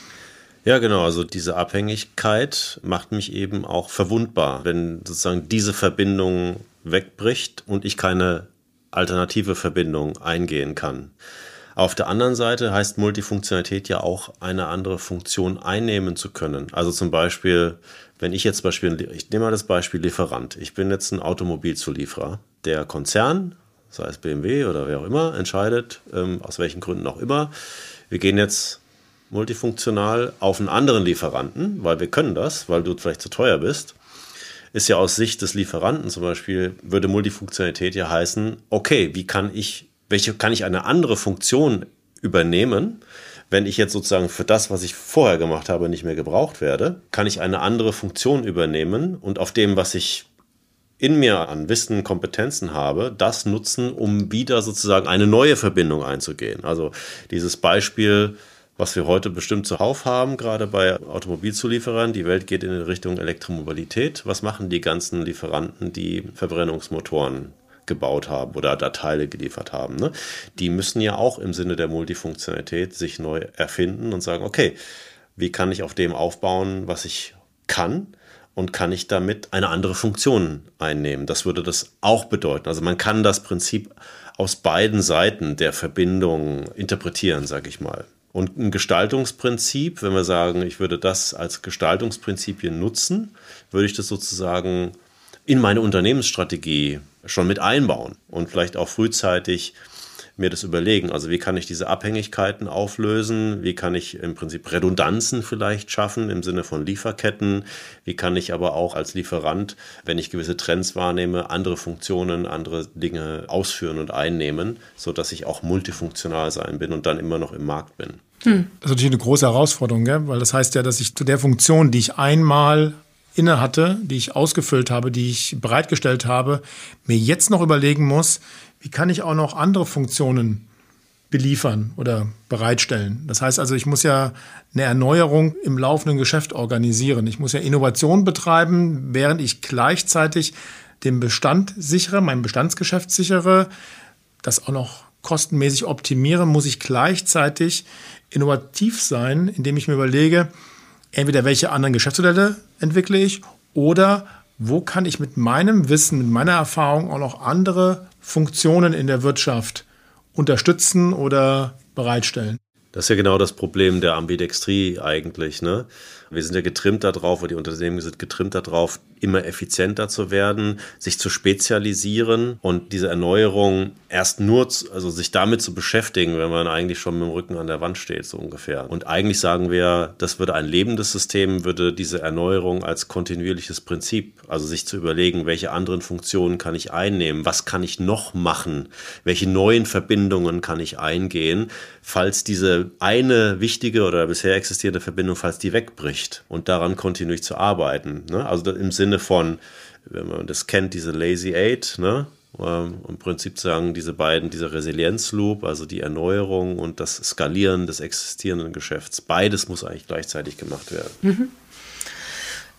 Ja, genau. Also diese Abhängigkeit macht mich eben auch verwundbar, wenn sozusagen diese Verbindung wegbricht und ich keine alternative Verbindung eingehen kann. Auf der anderen Seite heißt Multifunktionalität ja auch, eine andere Funktion einnehmen zu können. Also zum Beispiel, wenn ich jetzt ich nehme mal das Beispiel Lieferant. Ich bin jetzt ein Automobilzulieferer. Der Konzern, sei es BMW oder wer auch immer, entscheidet, aus welchen Gründen auch immer, wir gehen jetzt multifunktional auf einen anderen Lieferanten, weil wir können das, weil du vielleicht zu teuer bist. Ist ja aus Sicht des Lieferanten zum Beispiel, würde Multifunktionalität ja heißen, okay, kann ich eine andere Funktion übernehmen, wenn ich jetzt sozusagen für das, was ich vorher gemacht habe, nicht mehr gebraucht werde, kann ich eine andere Funktion übernehmen und auf dem, was ich in mir an Wissen, Kompetenzen habe, das nutzen, um wieder sozusagen eine neue Verbindung einzugehen. Also dieses Beispiel, was wir heute bestimmt zuhauf haben, gerade bei Automobilzulieferern, die Welt geht in Richtung Elektromobilität. Was machen die ganzen Lieferanten, die Verbrennungsmotoren gebaut haben oder da Teile geliefert haben, ne? Die müssen ja auch im Sinne der Multifunktionalität sich neu erfinden und sagen, okay, wie kann ich auf dem aufbauen, was ich kann und kann ich damit eine andere Funktion einnehmen? Das würde das auch bedeuten. Also man kann das Prinzip aus beiden Seiten der Verbindung interpretieren, sage ich mal. Und ein Gestaltungsprinzip, wenn wir sagen, ich würde das als Gestaltungsprinzipien nutzen, würde ich das sozusagen in meine Unternehmensstrategie schon mit einbauen und vielleicht auch frühzeitig mir das überlegen. Also wie kann ich diese Abhängigkeiten auflösen? Wie kann ich im Prinzip Redundanzen vielleicht schaffen im Sinne von Lieferketten? Wie kann ich aber auch als Lieferant, wenn ich gewisse Trends wahrnehme, andere Funktionen, andere Dinge ausführen und einnehmen, sodass ich auch multifunktional sein bin und dann immer noch im Markt bin? Das ist natürlich eine große Herausforderung, gell? Weil das heißt ja, dass ich zu der Funktion, die ich einmal inne hatte, die ich ausgefüllt habe, die ich bereitgestellt habe, mir jetzt noch überlegen muss, wie kann ich auch noch andere Funktionen beliefern oder bereitstellen. Das heißt also, ich muss ja eine Erneuerung im laufenden Geschäft organisieren. Ich muss ja Innovation betreiben, während ich gleichzeitig den Bestand sichere, mein Bestandsgeschäft sichere, das auch noch kostenmäßig optimiere, muss ich gleichzeitig innovativ sein, indem ich mir überlege, entweder welche anderen Geschäftsmodelle entwickle ich oder wo kann ich mit meinem Wissen, mit meiner Erfahrung auch noch andere Funktionen in der Wirtschaft unterstützen oder bereitstellen. Das ist ja genau das Problem der Ambidextrie eigentlich, ne? Wir sind ja getrimmt darauf, oder die Unternehmen sind getrimmt darauf, immer effizienter zu werden, sich zu spezialisieren und diese Erneuerung erst nur, also sich damit zu beschäftigen, wenn man eigentlich schon mit dem Rücken an der Wand steht, so ungefähr. Und eigentlich sagen wir, das würde ein lebendes System, würde diese Erneuerung als kontinuierliches Prinzip, also sich zu überlegen, welche anderen Funktionen kann ich einnehmen, was kann ich noch machen, welche neuen Verbindungen kann ich eingehen, falls diese eine wichtige oder bisher existierende Verbindung, falls die wegbricht. Und daran kontinuierlich zu arbeiten. Ne? Also im Sinne von, wenn man das kennt, diese Lazy Eight, ne? Im Prinzip sagen diese Resilienzloop, also die Erneuerung und das Skalieren des existierenden Geschäfts, beides muss eigentlich gleichzeitig gemacht werden.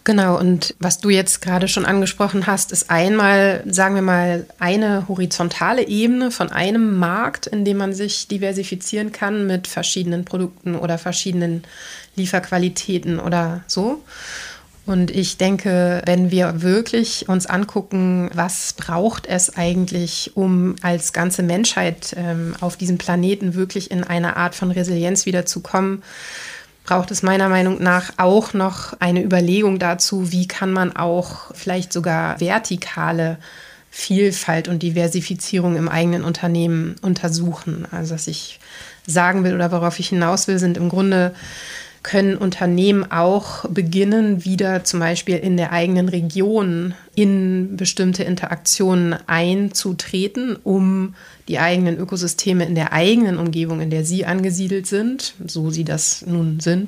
Genau, und was du jetzt gerade schon angesprochen hast, ist einmal, sagen wir mal, eine horizontale Ebene von einem Markt, in dem man sich diversifizieren kann mit verschiedenen Produkten oder verschiedenen Lieferqualitäten oder so. Und ich denke, wenn wir wirklich uns angucken, was braucht es eigentlich, um als ganze Menschheit auf diesem Planeten wirklich in eine Art von Resilienz wiederzukommen, braucht es meiner Meinung nach auch noch eine Überlegung dazu, wie kann man auch vielleicht sogar vertikale Vielfalt und Diversifizierung im eigenen Unternehmen untersuchen. Also was ich sagen will oder worauf ich hinaus will, sind im Grunde, können Unternehmen auch beginnen, wieder zum Beispiel in der eigenen Region in bestimmte Interaktionen einzutreten, um die eigenen Ökosysteme in der eigenen Umgebung, in der sie angesiedelt sind, so sie das nun sind,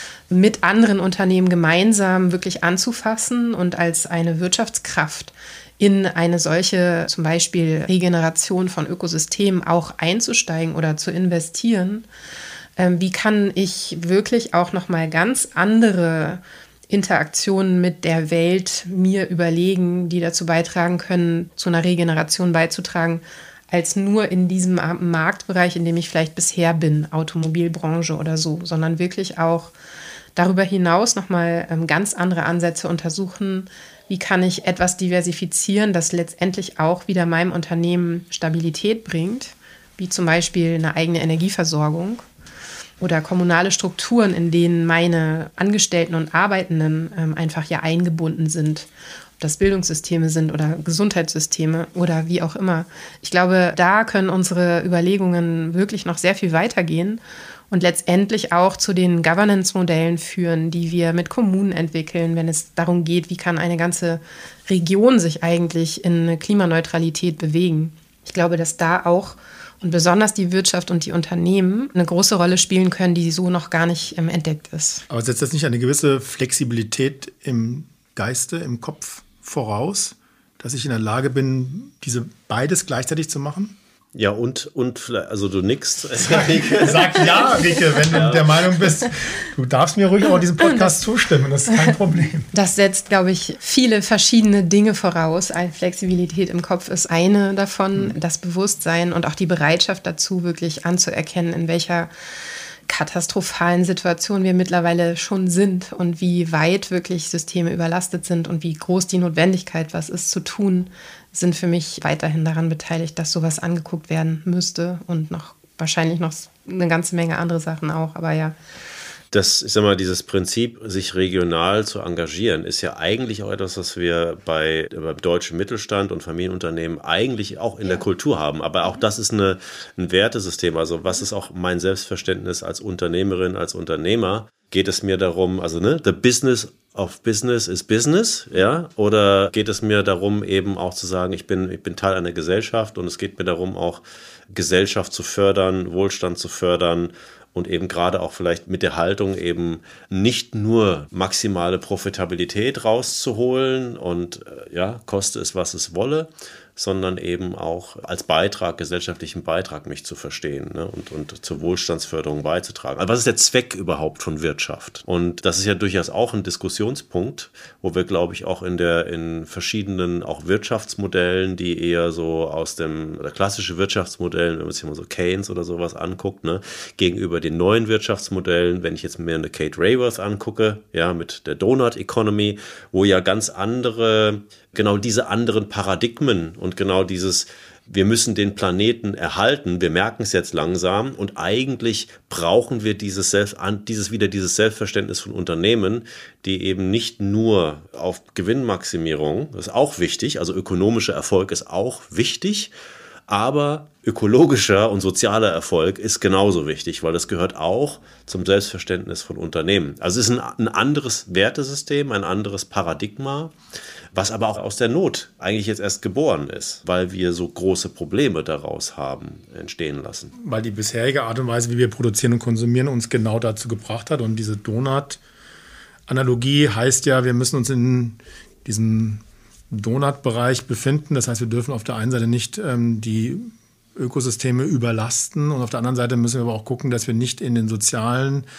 mit anderen Unternehmen gemeinsam wirklich anzufassen und als eine Wirtschaftskraft in eine solche zum Beispiel Regeneration von Ökosystemen auch einzusteigen oder zu investieren. Wie kann ich wirklich auch nochmal ganz andere Interaktionen mit der Welt mir überlegen, die dazu beitragen können, zu einer Regeneration beizutragen, als nur in diesem Marktbereich, in dem ich vielleicht bisher bin, Automobilbranche oder so, sondern wirklich auch darüber hinaus nochmal ganz andere Ansätze untersuchen. Wie kann ich etwas diversifizieren, das letztendlich auch wieder meinem Unternehmen Stabilität bringt, wie zum Beispiel eine eigene Energieversorgung oder kommunale Strukturen, in denen meine Angestellten und Arbeitenden einfach ja eingebunden sind. Ob das Bildungssysteme sind oder Gesundheitssysteme oder wie auch immer. Ich glaube, da können unsere Überlegungen wirklich noch sehr viel weitergehen und letztendlich auch zu den Governance-Modellen führen, die wir mit Kommunen entwickeln, wenn es darum geht, wie kann eine ganze Region sich eigentlich in eine Klimaneutralität bewegen. Ich glaube, dass da auch und besonders die Wirtschaft und die Unternehmen eine große Rolle spielen können, die so noch gar nicht entdeckt ist. Aber setzt das nicht eine gewisse Flexibilität im Geiste, im Kopf voraus, dass ich in der Lage bin, diese beides gleichzeitig zu machen? Ja, und also du nickst. Sag ja, Rike, wenn du der Meinung bist, du darfst mir ruhig auch diesem Podcast zustimmen, das ist kein Problem. Das setzt, glaube ich, viele verschiedene Dinge voraus. Flexibilität im Kopf ist eine davon, das Bewusstsein und auch die Bereitschaft dazu, wirklich anzuerkennen, in welcher katastrophalen Situation wir mittlerweile schon sind und wie weit wirklich Systeme überlastet sind und wie groß die Notwendigkeit, was ist zu tun, sind für mich weiterhin daran beteiligt, dass sowas angeguckt werden müsste und noch wahrscheinlich noch eine ganze Menge andere Sachen auch, aber ja. Ich sag mal, dieses Prinzip, sich regional zu engagieren, ist ja eigentlich auch etwas, was wir beim deutschen Mittelstand und Familienunternehmen eigentlich auch in der Kultur haben. Aber auch das ist ein Wertesystem. Also was ist auch mein Selbstverständnis als Unternehmerin, als Unternehmer? Geht es mir darum, also the business of business is business, ja? Oder geht es mir darum, eben auch zu sagen, ich bin Teil einer Gesellschaft und es geht mir darum, auch Gesellschaft zu fördern, Wohlstand zu fördern und eben gerade auch vielleicht mit der Haltung eben nicht nur maximale Profitabilität rauszuholen und koste es, was es wolle, sondern eben auch als Beitrag, gesellschaftlichen Beitrag mich zu verstehen, ne? und zur Wohlstandsförderung beizutragen. Also was ist der Zweck überhaupt von Wirtschaft? Und das ist ja durchaus auch ein Diskussionspunkt, wo wir, glaube ich, auch in verschiedenen auch Wirtschaftsmodellen, die eher so oder klassische Wirtschaftsmodellen, wenn man sich mal so Keynes oder sowas anguckt, ne, gegenüber den neuen Wirtschaftsmodellen, wenn ich jetzt mir eine Kate Raworth angucke, ja, mit der Donut Economy, wo ja ganz genau diese anderen Paradigmen und genau dieses, wir müssen den Planeten erhalten, wir merken es jetzt langsam und eigentlich brauchen wir dieses Selbstverständnis von Unternehmen, die eben nicht nur auf Gewinnmaximierung, das ist auch wichtig, also ökonomischer Erfolg ist auch wichtig, aber ökologischer und sozialer Erfolg ist genauso wichtig, weil das gehört auch zum Selbstverständnis von Unternehmen. Also es ist ein anderes Wertesystem, ein anderes Paradigma, was aber auch aus der Not eigentlich jetzt erst geboren ist, weil wir so große Probleme daraus haben entstehen lassen. Weil die bisherige Art und Weise, wie wir produzieren und konsumieren, uns genau dazu gebracht hat. Und diese Donut-Analogie heißt ja, wir müssen uns in diesem Donut-Bereich befinden. Das heißt, wir dürfen auf der einen Seite nicht die Ökosysteme überlasten und auf der anderen Seite müssen wir aber auch gucken, dass wir nicht in den sozialen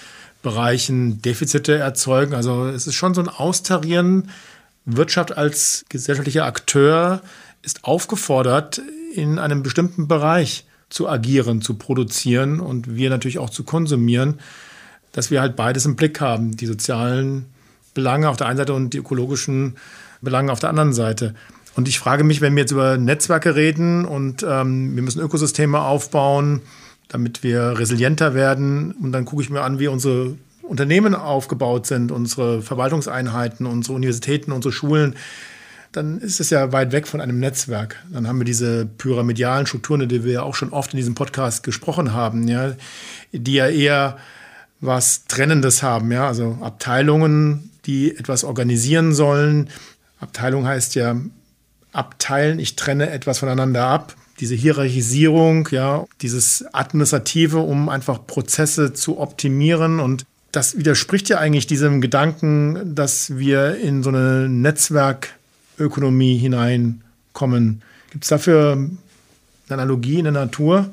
Bereichen Defizite erzeugen. Also es ist schon so ein Austarieren. Wirtschaft als gesellschaftlicher Akteur ist aufgefordert, in einem bestimmten Bereich zu agieren, zu produzieren und wir natürlich auch zu konsumieren, dass wir halt beides im Blick haben, die sozialen Belange auf der einen Seite und die ökologischen Belange auf der anderen Seite. Und ich frage mich, wenn wir jetzt über Netzwerke reden und wir müssen Ökosysteme aufbauen, damit wir resilienter werden, und dann gucke ich mir an, wie unsere Unternehmen aufgebaut sind, unsere Verwaltungseinheiten, unsere Universitäten, unsere Schulen, dann ist es ja weit weg von einem Netzwerk. Dann haben wir diese pyramidalen Strukturen, die wir ja auch schon oft in diesem Podcast gesprochen haben, ja, die ja eher was Trennendes haben, ja, also Abteilungen, die etwas organisieren sollen. Abteilung heißt ja abteilen, ich trenne etwas voneinander ab. Diese Hierarchisierung, ja, dieses Administrative, um einfach Prozesse zu optimieren, und das widerspricht ja eigentlich diesem Gedanken, dass wir in so eine Netzwerkökonomie hineinkommen. Gibt es dafür eine Analogie in der Natur?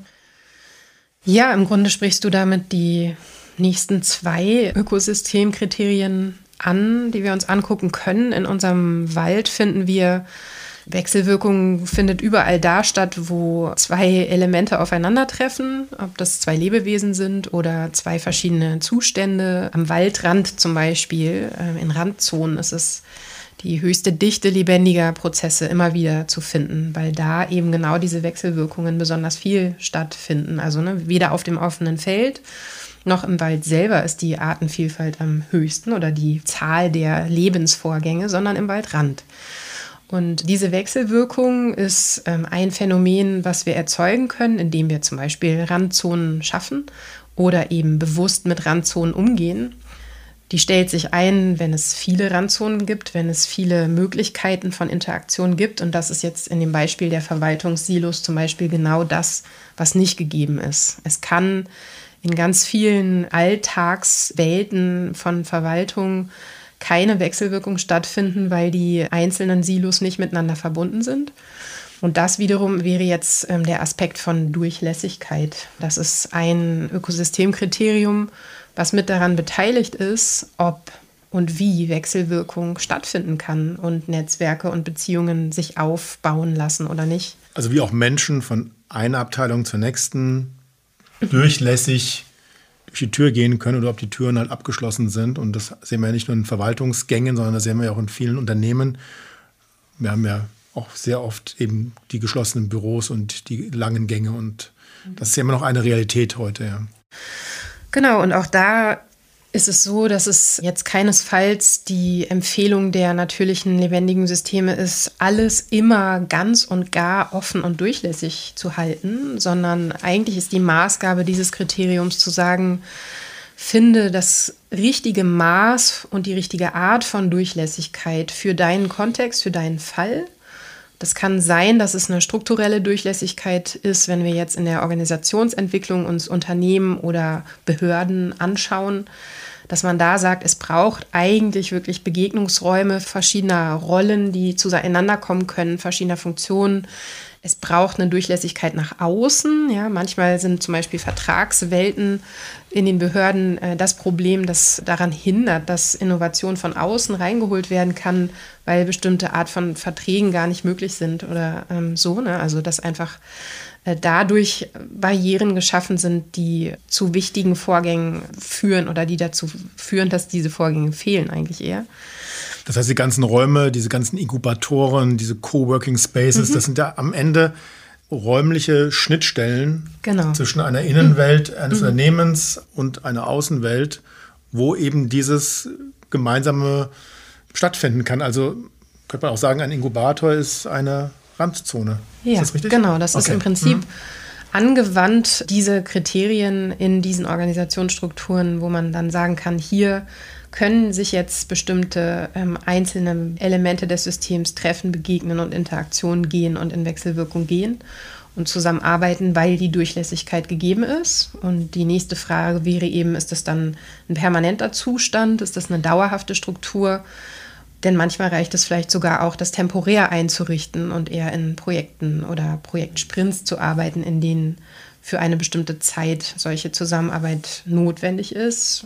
Ja, im Grunde sprichst du damit die nächsten 2 Ökosystemkriterien an, die wir uns angucken können. In unserem Wald finden wir, Wechselwirkung findet überall da statt, wo 2 Elemente aufeinandertreffen, ob das 2 Lebewesen sind oder 2 verschiedene Zustände. Am Waldrand zum Beispiel, in Randzonen, ist es die höchste Dichte lebendiger Prozesse immer wieder zu finden, weil da eben genau diese Wechselwirkungen besonders viel stattfinden. Also weder auf dem offenen Feld noch im Wald selber ist die Artenvielfalt am höchsten oder die Zahl der Lebensvorgänge, sondern im Waldrand. Und diese Wechselwirkung ist ein Phänomen, was wir erzeugen können, indem wir zum Beispiel Randzonen schaffen oder eben bewusst mit Randzonen umgehen. Die stellt sich ein, wenn es viele Randzonen gibt, wenn es viele Möglichkeiten von Interaktion gibt. Und das ist jetzt in dem Beispiel der Verwaltungssilos zum Beispiel genau das, was nicht gegeben ist. Es kann in ganz vielen Alltagswelten von Verwaltung keine Wechselwirkung stattfinden, weil die einzelnen Silos nicht miteinander verbunden sind. Und das wiederum wäre jetzt der Aspekt von Durchlässigkeit. Das ist ein Ökosystemkriterium, was mit daran beteiligt ist, ob und wie Wechselwirkung stattfinden kann und Netzwerke und Beziehungen sich aufbauen lassen oder nicht. Also wie auch Menschen von einer Abteilung zur nächsten durchlässig durch die Tür gehen können oder ob die Türen halt abgeschlossen sind. Und das sehen wir ja nicht nur in Verwaltungsgängen, sondern das sehen wir ja auch in vielen Unternehmen. Wir haben ja auch sehr oft eben die geschlossenen Büros und die langen Gänge, und das ist ja immer noch eine Realität heute. Ja. Genau, und auch da ist es so, dass es jetzt keinesfalls die Empfehlung der natürlichen lebendigen Systeme ist, alles immer ganz und gar offen und durchlässig zu halten, sondern eigentlich ist die Maßgabe dieses Kriteriums zu sagen, finde das richtige Maß und die richtige Art von Durchlässigkeit für deinen Kontext, für deinen Fall. Das kann sein, dass es eine strukturelle Durchlässigkeit ist, wenn wir jetzt in der Organisationsentwicklung uns Unternehmen oder Behörden anschauen, dass man da sagt, es braucht eigentlich wirklich Begegnungsräume verschiedener Rollen, die zueinander kommen können, verschiedener Funktionen. Es braucht eine Durchlässigkeit nach außen. Ja, manchmal sind zum Beispiel Vertragswelten in den Behörden das Problem, das daran hindert, dass Innovation von außen reingeholt werden kann, weil bestimmte Art von Verträgen gar nicht möglich sind oder so. Ne? Also dass einfach dadurch Barrieren geschaffen sind, die zu wichtigen Vorgängen führen oder die dazu führen, dass diese Vorgänge fehlen eigentlich eher. Das heißt, die ganzen Räume, diese ganzen Inkubatoren, diese Coworking Spaces, das sind ja am Ende räumliche Schnittstellen zwischen einer Innenwelt eines Unternehmens und einer Außenwelt, wo eben dieses Gemeinsame stattfinden kann. Also könnte man auch sagen, ein Inkubator ist eine Randzone. Ja, ist das richtig? Genau. Das ist im Prinzip angewandt, diese Kriterien in diesen Organisationsstrukturen, wo man dann sagen kann, hier können sich jetzt bestimmte einzelne Elemente des Systems treffen, begegnen und Interaktionen gehen und in Wechselwirkung gehen und zusammenarbeiten, weil die Durchlässigkeit gegeben ist. Und die nächste Frage wäre eben, ist das dann ein permanenter Zustand? Ist das eine dauerhafte Struktur? Denn manchmal reicht es vielleicht sogar auch, das temporär einzurichten und eher in Projekten oder Projektsprints zu arbeiten, in denen für eine bestimmte Zeit solche Zusammenarbeit notwendig ist.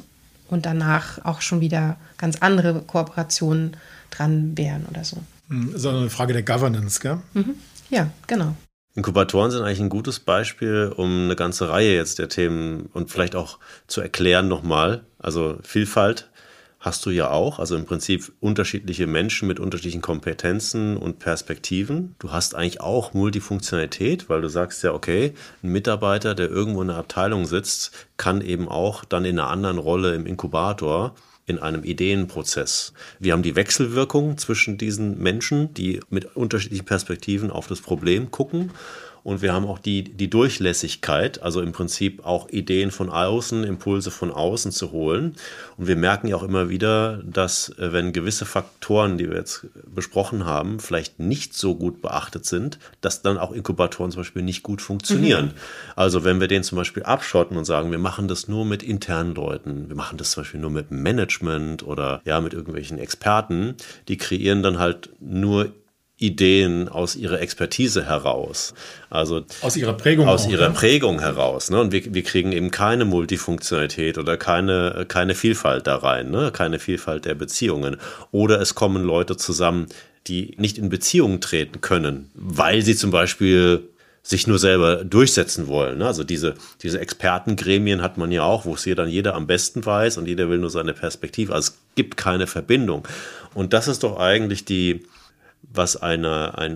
und danach auch schon wieder ganz andere Kooperationen dran wären oder so. Das ist auch eine Frage der Governance, gell? Ja, genau. Inkubatoren sind eigentlich ein gutes Beispiel, um eine ganze Reihe jetzt der Themen und vielleicht auch zu erklären nochmal. Also Vielfalt hast du ja auch, also im Prinzip unterschiedliche Menschen mit unterschiedlichen Kompetenzen und Perspektiven. Du hast eigentlich auch Multifunktionalität, weil du sagst ja, okay, ein Mitarbeiter, der irgendwo in einer Abteilung sitzt, kann eben auch dann in einer anderen Rolle im Inkubator in einem Ideenprozess. Wir haben die Wechselwirkung zwischen diesen Menschen, die mit unterschiedlichen Perspektiven auf das Problem gucken. Und wir haben auch die Durchlässigkeit, also im Prinzip auch Ideen von außen, Impulse von außen zu holen. Und wir merken ja auch immer wieder, dass wenn gewisse Faktoren, die wir jetzt besprochen haben, vielleicht nicht so gut beachtet sind, dass dann auch Inkubatoren zum Beispiel nicht gut funktionieren. Also wenn wir den zum Beispiel abschotten und sagen, wir machen das nur mit internen Leuten, wir machen das zum Beispiel nur mit Management oder ja mit irgendwelchen Experten, die kreieren dann halt nur Ideen aus ihrer Expertise heraus. Also aus ihrer Prägung Prägung heraus. Ne? Und wir kriegen eben keine Multifunktionalität oder keine Vielfalt da rein, ne? Keine Vielfalt der Beziehungen. Oder es kommen Leute zusammen, die nicht in Beziehungen treten können, weil sie zum Beispiel sich nur selber durchsetzen wollen. Ne? Also diese Expertengremien hat man ja auch, wo es dann jeder am besten weiß und jeder will nur seine Perspektive. Also es gibt keine Verbindung. Und das ist doch eigentlich was ein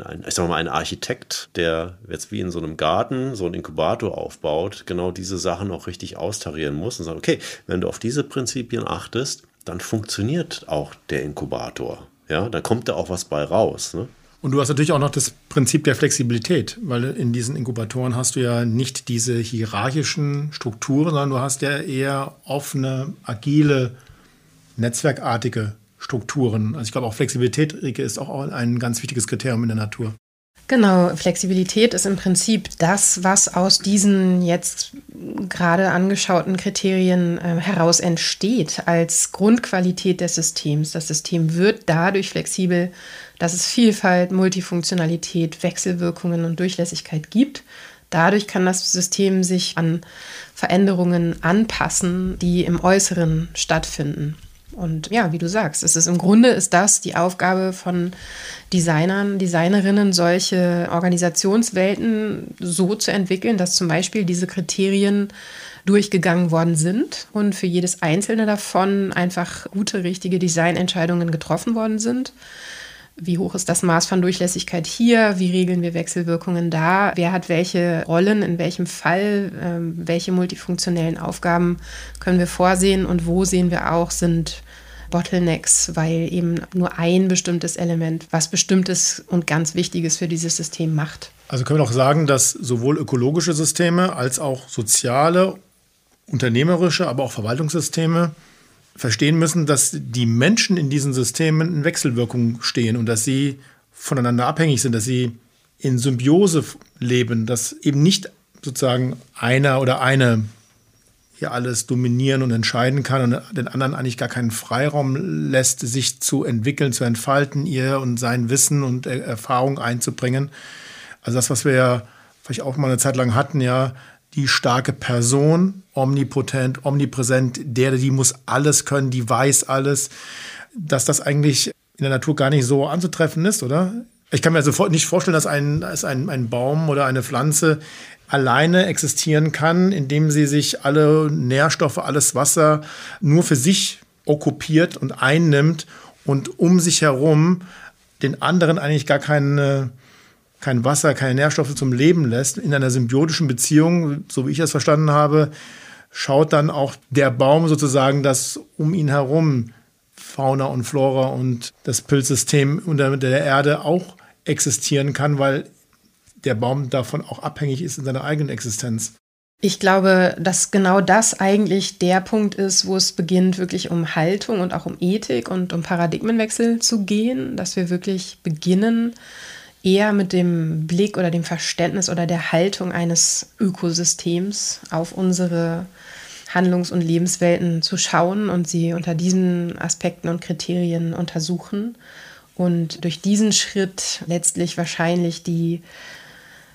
Architekt, der jetzt wie in so einem Garten so einen Inkubator aufbaut, genau diese Sachen auch richtig austarieren muss und sagt, okay, wenn du auf diese Prinzipien achtest, dann funktioniert auch der Inkubator. Ja, dann kommt da auch was bei raus. Ne? Und du hast natürlich auch noch das Prinzip der Flexibilität, weil in diesen Inkubatoren hast du ja nicht diese hierarchischen Strukturen, sondern du hast ja eher offene, agile, netzwerkartige Strukturen. Also ich glaube auch Flexibilität, Rike, ist auch ein ganz wichtiges Kriterium in der Natur. Genau, Flexibilität ist im Prinzip das, was aus diesen jetzt gerade angeschauten Kriterien heraus entsteht als Grundqualität des Systems. Das System wird dadurch flexibel, dass es Vielfalt, Multifunktionalität, Wechselwirkungen und Durchlässigkeit gibt. Dadurch kann das System sich an Veränderungen anpassen, die im Äußeren stattfinden. Und ja, wie du sagst, im Grunde ist das die Aufgabe von Designern, Designerinnen, solche Organisationswelten so zu entwickeln, dass zum Beispiel diese Kriterien durchgegangen worden sind und für jedes einzelne davon einfach gute, richtige Designentscheidungen getroffen worden sind. Wie hoch ist das Maß von Durchlässigkeit hier? Wie regeln wir Wechselwirkungen da? Wer hat welche Rollen, in welchem Fall? Welche multifunktionellen Aufgaben können wir vorsehen? Und wo sehen wir auch, sind Bottlenecks, weil eben nur ein bestimmtes Element was Bestimmtes und ganz Wichtiges für dieses System macht. Also können wir auch sagen, dass sowohl ökologische Systeme als auch soziale, unternehmerische, aber auch Verwaltungssysteme verstehen müssen, dass die Menschen in diesen Systemen in Wechselwirkung stehen und dass sie voneinander abhängig sind, dass sie in Symbiose leben, dass eben nicht sozusagen einer oder eine hier alles dominieren und entscheiden kann und den anderen eigentlich gar keinen Freiraum lässt, sich zu entwickeln, zu entfalten, ihr und sein Wissen und Erfahrung einzubringen. Also das, was wir ja vielleicht auch mal eine Zeit lang hatten, ja, die starke Person, omnipotent, omnipräsent, die muss alles können, die weiß alles, dass das eigentlich in der Natur gar nicht so anzutreffen ist, oder? Ich kann mir also nicht vorstellen, dass ein Baum oder eine Pflanze alleine existieren kann, indem sie sich alle Nährstoffe, alles Wasser nur für sich okkupiert und einnimmt und um sich herum den anderen eigentlich gar kein Wasser, keine Nährstoffe zum Leben lässt. In einer symbiotischen Beziehung, so wie ich das verstanden habe, schaut dann auch der Baum sozusagen, dass um ihn herum Fauna und Flora und das Pilzsystem unter der Erde auch existieren kann, weil der Baum davon auch abhängig ist in seiner eigenen Existenz. Ich glaube, dass genau das eigentlich der Punkt ist, wo es beginnt, wirklich um Haltung und auch um Ethik und um Paradigmenwechsel zu gehen, dass wir wirklich beginnen, eher mit dem Blick oder dem Verständnis oder der Haltung eines Ökosystems auf unsere Handlungs- und Lebenswelten zu schauen und sie unter diesen Aspekten und Kriterien untersuchen und durch diesen Schritt letztlich wahrscheinlich die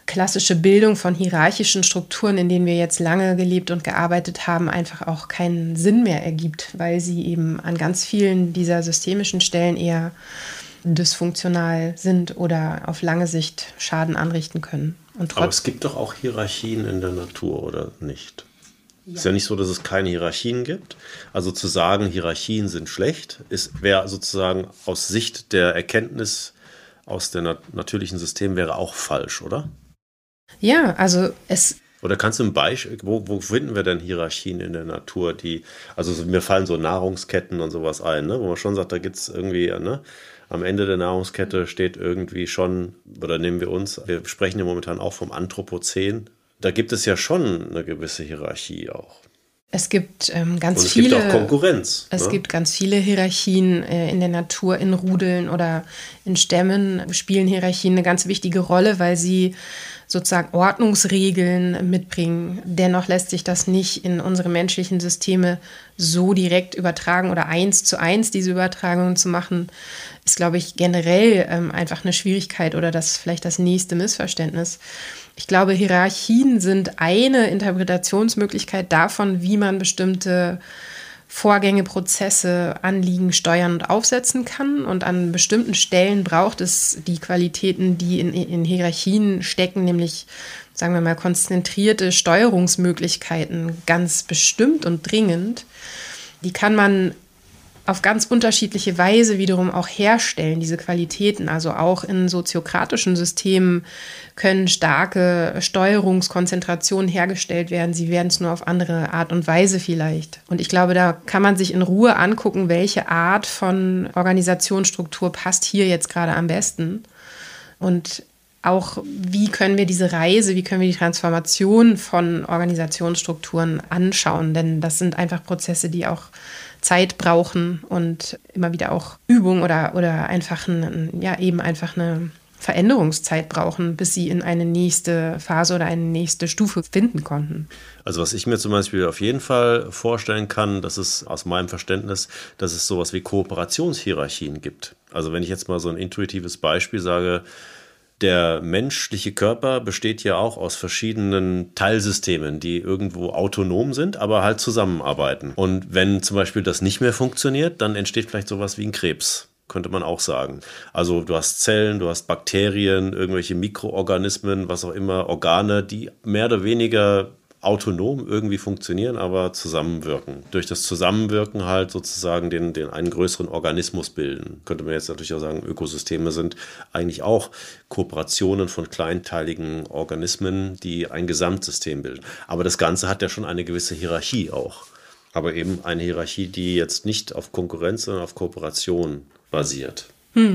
klassische Bildung von hierarchischen Strukturen, in denen wir jetzt lange gelebt und gearbeitet haben, einfach auch keinen Sinn mehr ergibt, weil sie eben an ganz vielen dieser systemischen Stellen eher dysfunktional sind oder auf lange Sicht Schaden anrichten können. Aber es gibt doch auch Hierarchien in der Natur, oder nicht? Ja. Ist ja nicht so, dass es keine Hierarchien gibt. Also zu sagen, Hierarchien sind schlecht, wäre sozusagen aus Sicht der Erkenntnis aus dem natürlichen System wäre auch falsch, oder? Ja, also Oder kannst du ein Beispiel, wo finden wir denn Hierarchien in der Natur, also mir fallen so Nahrungsketten und sowas ein, ne? Wo man schon sagt, da gibt es irgendwie, ne? Am Ende der Nahrungskette steht irgendwie schon, oder nehmen wir sprechen ja momentan auch vom Anthropozän, da gibt es ja schon eine gewisse Hierarchie auch. Es gibt ganz viele. Es gibt auch Konkurrenz. Es gibt ganz viele Hierarchien in der Natur, in Rudeln oder in Stämmen spielen Hierarchien eine ganz wichtige Rolle, weil sie sozusagen Ordnungsregeln mitbringen. Dennoch lässt sich das nicht in unsere menschlichen Systeme so direkt übertragen oder 1:1 diese Übertragungen zu machen, ist, glaube ich, generell einfach eine Schwierigkeit oder vielleicht das nächste Missverständnis. Ich glaube, Hierarchien sind eine Interpretationsmöglichkeit davon, wie man bestimmte Vorgänge, Prozesse, Anliegen steuern und aufsetzen kann. Und an bestimmten Stellen braucht es die Qualitäten, die in Hierarchien stecken, nämlich, sagen wir mal, konzentrierte Steuerungsmöglichkeiten, ganz bestimmt und dringend. Die kann man auf ganz unterschiedliche Weise wiederum auch herstellen, diese Qualitäten. Also auch in soziokratischen Systemen können starke Steuerungskonzentrationen hergestellt werden. Sie werden es nur auf andere Art und Weise vielleicht. Und ich glaube, da kann man sich in Ruhe angucken, welche Art von Organisationsstruktur passt hier jetzt gerade am besten. Und auch, wie können wir die Transformation von Organisationsstrukturen anschauen? Denn das sind einfach Prozesse, die auch Zeit brauchen und immer wieder auch Übung oder einfach eine Veränderungszeit brauchen, bis sie in eine nächste Phase oder eine nächste Stufe finden konnten. Also was ich mir zum Beispiel auf jeden Fall vorstellen kann, das ist aus meinem Verständnis, dass es sowas wie Kooperationshierarchien gibt. Also wenn ich jetzt mal so ein intuitives Beispiel sage, der menschliche Körper besteht ja auch aus verschiedenen Teilsystemen, die irgendwo autonom sind, aber halt zusammenarbeiten. Und wenn zum Beispiel das nicht mehr funktioniert, dann entsteht vielleicht sowas wie ein Krebs, könnte man auch sagen. Also du hast Zellen, du hast Bakterien, irgendwelche Mikroorganismen, was auch immer, Organe, die mehr oder weniger autonom irgendwie funktionieren, aber zusammenwirken. Durch das Zusammenwirken halt sozusagen den einen größeren Organismus bilden. Könnte man jetzt natürlich auch sagen, Ökosysteme sind eigentlich auch Kooperationen von kleinteiligen Organismen, die ein Gesamtsystem bilden. Aber das Ganze hat ja schon eine gewisse Hierarchie auch. Aber eben eine Hierarchie, die jetzt nicht auf Konkurrenz, sondern auf Kooperation basiert.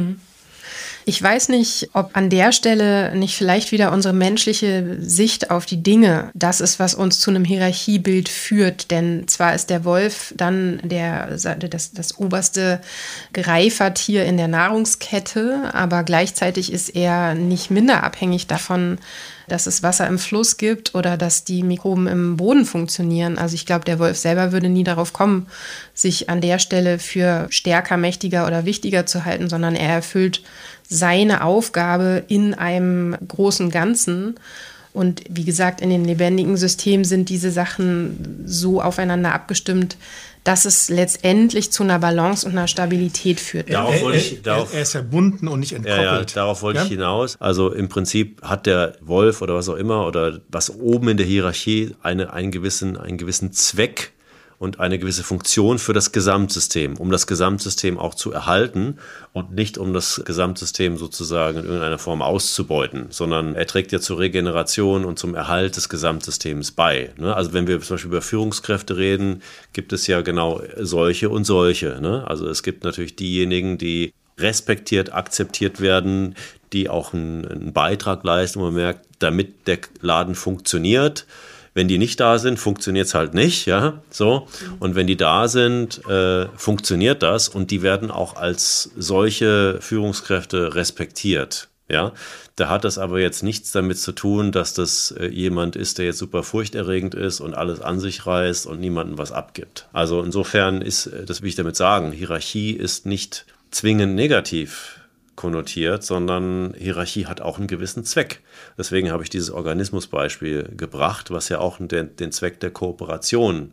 Ich weiß nicht, ob an der Stelle nicht vielleicht wieder unsere menschliche Sicht auf die Dinge das ist, was uns zu einem Hierarchiebild führt. Denn zwar ist der Wolf dann das oberste Greifertier in der Nahrungskette, aber gleichzeitig ist er nicht minder abhängig davon, dass es Wasser im Fluss gibt oder dass die Mikroben im Boden funktionieren. Also ich glaube, der Wolf selber würde nie darauf kommen, sich an der Stelle für stärker, mächtiger oder wichtiger zu halten, sondern er erfüllt seine Aufgabe in einem großen Ganzen. Und wie gesagt, in den lebendigen Systemen sind diese Sachen so aufeinander abgestimmt, dass es letztendlich zu einer Balance und einer Stabilität führt. Er ist verbunden und nicht entkoppelt. Ja, darauf wollte ich hinaus. Also im Prinzip hat der Wolf oder was auch immer oder was oben in der Hierarchie einen gewissen Zweck und eine gewisse Funktion für das Gesamtsystem, um das Gesamtsystem auch zu erhalten und nicht um das Gesamtsystem sozusagen in irgendeiner Form auszubeuten, sondern er trägt ja zur Regeneration und zum Erhalt des Gesamtsystems bei. Also wenn wir zum Beispiel über Führungskräfte reden, gibt es ja genau solche und solche. Also es gibt natürlich diejenigen, die respektiert, akzeptiert werden, die auch einen Beitrag leisten, wo man merkt, damit der Laden funktioniert. Wenn die nicht da sind, funktioniert es halt nicht, ja, so. Und wenn die da sind, funktioniert das und die werden auch als solche Führungskräfte respektiert, ja. Da hat das aber jetzt nichts damit zu tun, dass das jemand ist, der jetzt super furchterregend ist und alles an sich reißt und niemandem was abgibt. Also insofern ist, das will ich damit sagen, Hierarchie ist nicht zwingend negativ. konnotiert, sondern Hierarchie hat auch einen gewissen Zweck. Deswegen habe ich dieses Organismusbeispiel gebracht, was ja auch den Zweck der Kooperation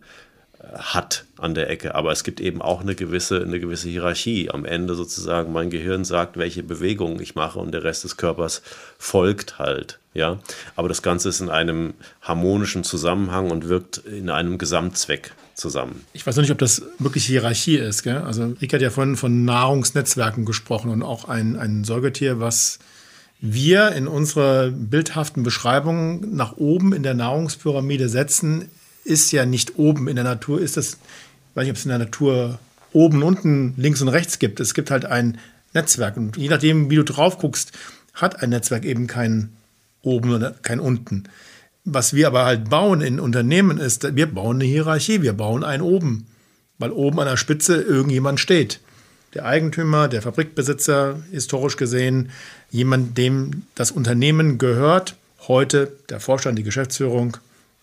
hat an der Ecke. Aber es gibt eben auch eine gewisse Hierarchie. Am Ende sozusagen mein Gehirn sagt, welche Bewegungen ich mache und der Rest des Körpers folgt halt. Ja? Aber das Ganze ist in einem harmonischen Zusammenhang und wirkt in einem Gesamtzweck zusammen. Ich weiß noch nicht, ob das wirklich Hierarchie ist. Gell? Also Rieke hat ja vorhin von Nahrungsnetzwerken gesprochen und auch ein Säugetier, was wir in unserer bildhaften Beschreibung nach oben in der Nahrungspyramide setzen, ist ja nicht oben. In der Natur ist das, ich weiß nicht, ob es in der Natur oben, unten, links und rechts gibt. Es gibt halt ein Netzwerk. Und je nachdem, wie du drauf guckst, hat ein Netzwerk eben kein oben oder kein unten. Was wir aber halt bauen in Unternehmen ist, wir bauen eine Hierarchie, wir bauen ein oben. Weil oben an der Spitze irgendjemand steht. Der Eigentümer, der Fabrikbesitzer, historisch gesehen, jemand, dem das Unternehmen gehört. Heute der Vorstand, die Geschäftsführung,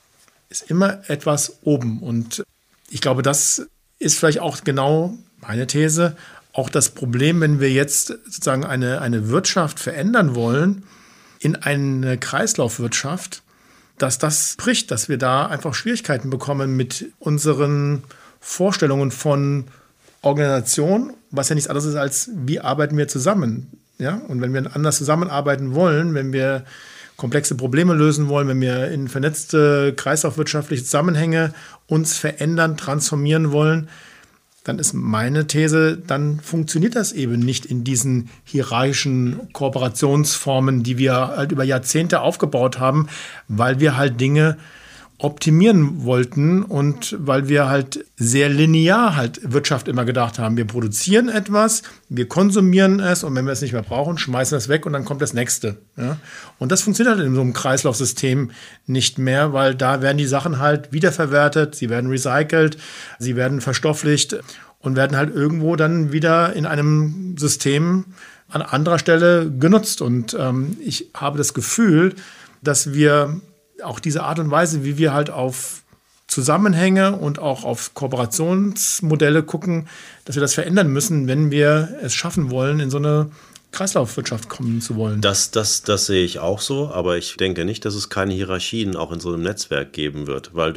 ist immer etwas oben. Und ich glaube, das ist vielleicht auch genau meine These, auch das Problem, wenn wir jetzt sozusagen eine Wirtschaft verändern wollen in eine Kreislaufwirtschaft, dass das bricht, dass wir da einfach Schwierigkeiten bekommen mit unseren Vorstellungen von Organisation, was ja nichts anderes ist als, wie arbeiten wir zusammen. Ja? Und wenn wir anders zusammenarbeiten wollen, wenn wir komplexe Probleme lösen wollen, wenn wir in vernetzte kreislaufwirtschaftliche Zusammenhänge uns verändern, transformieren wollen, dann ist meine These, dann funktioniert das eben nicht in diesen hierarchischen Kooperationsformen, die wir halt über Jahrzehnte aufgebaut haben, weil wir halt Dinge optimieren wollten und weil wir halt sehr linear halt Wirtschaft immer gedacht haben. Wir produzieren etwas, wir konsumieren es und wenn wir es nicht mehr brauchen, schmeißen wir es weg und dann kommt das Nächste. Ja? Und das funktioniert halt in so einem Kreislaufsystem nicht mehr, weil da werden die Sachen halt wiederverwertet, sie werden recycelt, sie werden verstofflicht und werden halt irgendwo dann wieder in einem System an anderer Stelle genutzt. Und ich habe das Gefühl, dass wir auch diese Art und Weise, wie wir halt auf Zusammenhänge und auch auf Kooperationsmodelle gucken, dass wir das verändern müssen, wenn wir es schaffen wollen, in so eine Kreislaufwirtschaft kommen zu wollen. Das sehe ich auch so, aber ich denke nicht, dass es keine Hierarchien auch in so einem Netzwerk geben wird, weil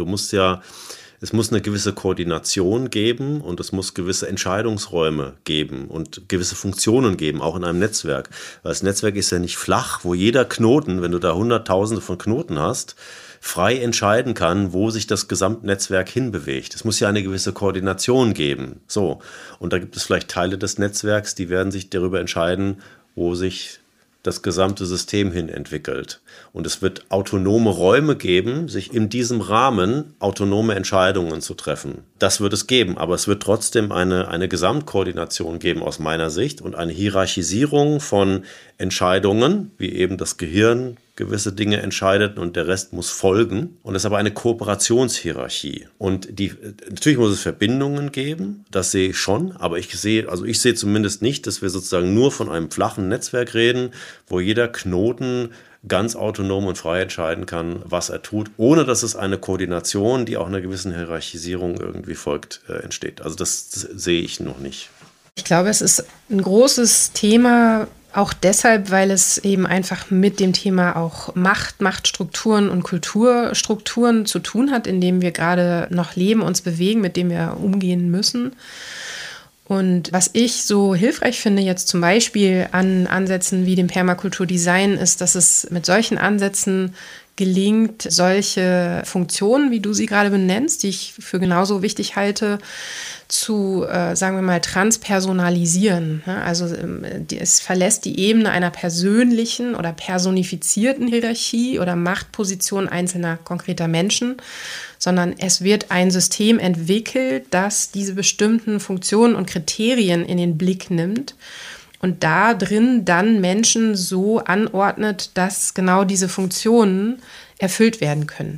es muss eine gewisse Koordination geben und es muss gewisse Entscheidungsräume geben und gewisse Funktionen geben, auch in einem Netzwerk. Weil das Netzwerk ist ja nicht flach, wo jeder Knoten, wenn du da Hunderttausende von Knoten hast, frei entscheiden kann, wo sich das Gesamtnetzwerk hinbewegt. Es muss ja eine gewisse Koordination geben. So. Und da gibt es vielleicht Teile des Netzwerks, die werden sich darüber entscheiden, wo sich das gesamte System hin entwickelt. Und es wird autonome Räume geben, sich in diesem Rahmen autonome Entscheidungen zu treffen. Das wird es geben, aber es wird trotzdem eine Gesamtkoordination geben aus meiner Sicht und eine Hierarchisierung von Entscheidungen, wie eben das Gehirn gewisse Dinge entscheidet und der Rest muss folgen. Und das ist aber eine Kooperationshierarchie. Und natürlich muss es Verbindungen geben, das sehe ich schon, aber ich sehe zumindest nicht, dass wir sozusagen nur von einem flachen Netzwerk reden, wo jeder Knoten ganz autonom und frei entscheiden kann, was er tut, ohne dass es eine Koordination, die auch einer gewissen Hierarchisierung irgendwie folgt, entsteht. Also das sehe ich noch nicht. Ich glaube, es ist ein großes Thema, auch deshalb, weil es eben einfach mit dem Thema auch Machtstrukturen und Kulturstrukturen zu tun hat, in denen wir gerade noch leben, uns bewegen, mit denen wir umgehen müssen. Und was ich so hilfreich finde jetzt zum Beispiel an Ansätzen wie dem Permakulturdesign ist, dass es mit solchen Ansätzen gelingt, solche Funktionen, wie du sie gerade benennst, die ich für genauso wichtig halte, zu, sagen wir mal, transpersonalisieren. Also es verlässt die Ebene einer persönlichen oder personifizierten Hierarchie oder Machtposition einzelner konkreter Menschen, sondern es wird ein System entwickelt, das diese bestimmten Funktionen und Kriterien in den Blick nimmt und da drin dann Menschen so anordnet, dass genau diese Funktionen erfüllt werden können.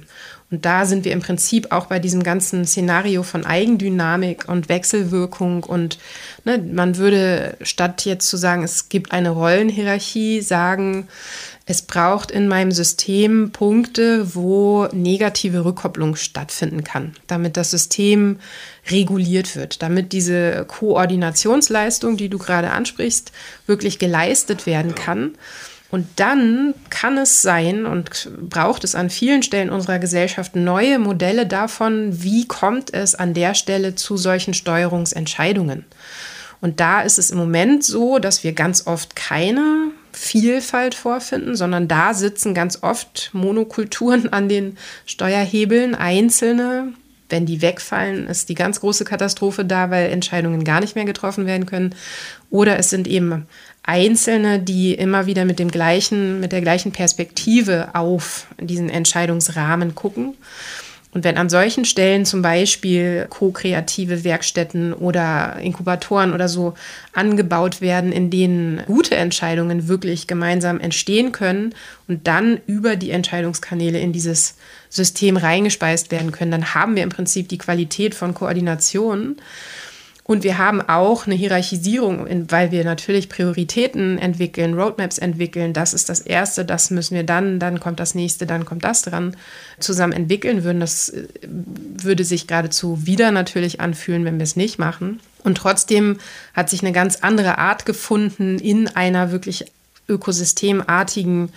Und da sind wir im Prinzip auch bei diesem ganzen Szenario von Eigendynamik und Wechselwirkung. Und man würde statt jetzt zu sagen, es gibt eine Rollenhierarchie, sagen, es braucht in meinem System Punkte, wo negative Rückkopplung stattfinden kann, damit das System reguliert wird, damit diese Koordinationsleistung, die du gerade ansprichst, wirklich geleistet werden kann. Und dann kann es sein und braucht es an vielen Stellen unserer Gesellschaft neue Modelle davon, wie kommt es an der Stelle zu solchen Steuerungsentscheidungen. Und da ist es im Moment so, dass wir ganz oft keine Vielfalt vorfinden, sondern da sitzen ganz oft Monokulturen an den Steuerhebeln, einzelne. Wenn die wegfallen, ist die ganz große Katastrophe da, weil Entscheidungen gar nicht mehr getroffen werden können. Oder es sind eben Einzelne, die immer wieder mit der gleichen Perspektive auf diesen Entscheidungsrahmen gucken. Und wenn an solchen Stellen zum Beispiel ko-kreative Werkstätten oder Inkubatoren oder so angebaut werden, in denen gute Entscheidungen wirklich gemeinsam entstehen können und dann über die Entscheidungskanäle in dieses System reingespeist werden können, dann haben wir im Prinzip die Qualität von Koordination. Und wir haben auch eine Hierarchisierung, weil wir natürlich Prioritäten entwickeln, Roadmaps entwickeln. Das ist das Erste, das müssen wir dann kommt das Nächste, dann kommt das dran, zusammen entwickeln würden. Das würde sich geradezu wieder natürlich anfühlen, wenn wir es nicht machen. Und trotzdem hat sich eine ganz andere Art gefunden, in einer wirklich ökosystemartigen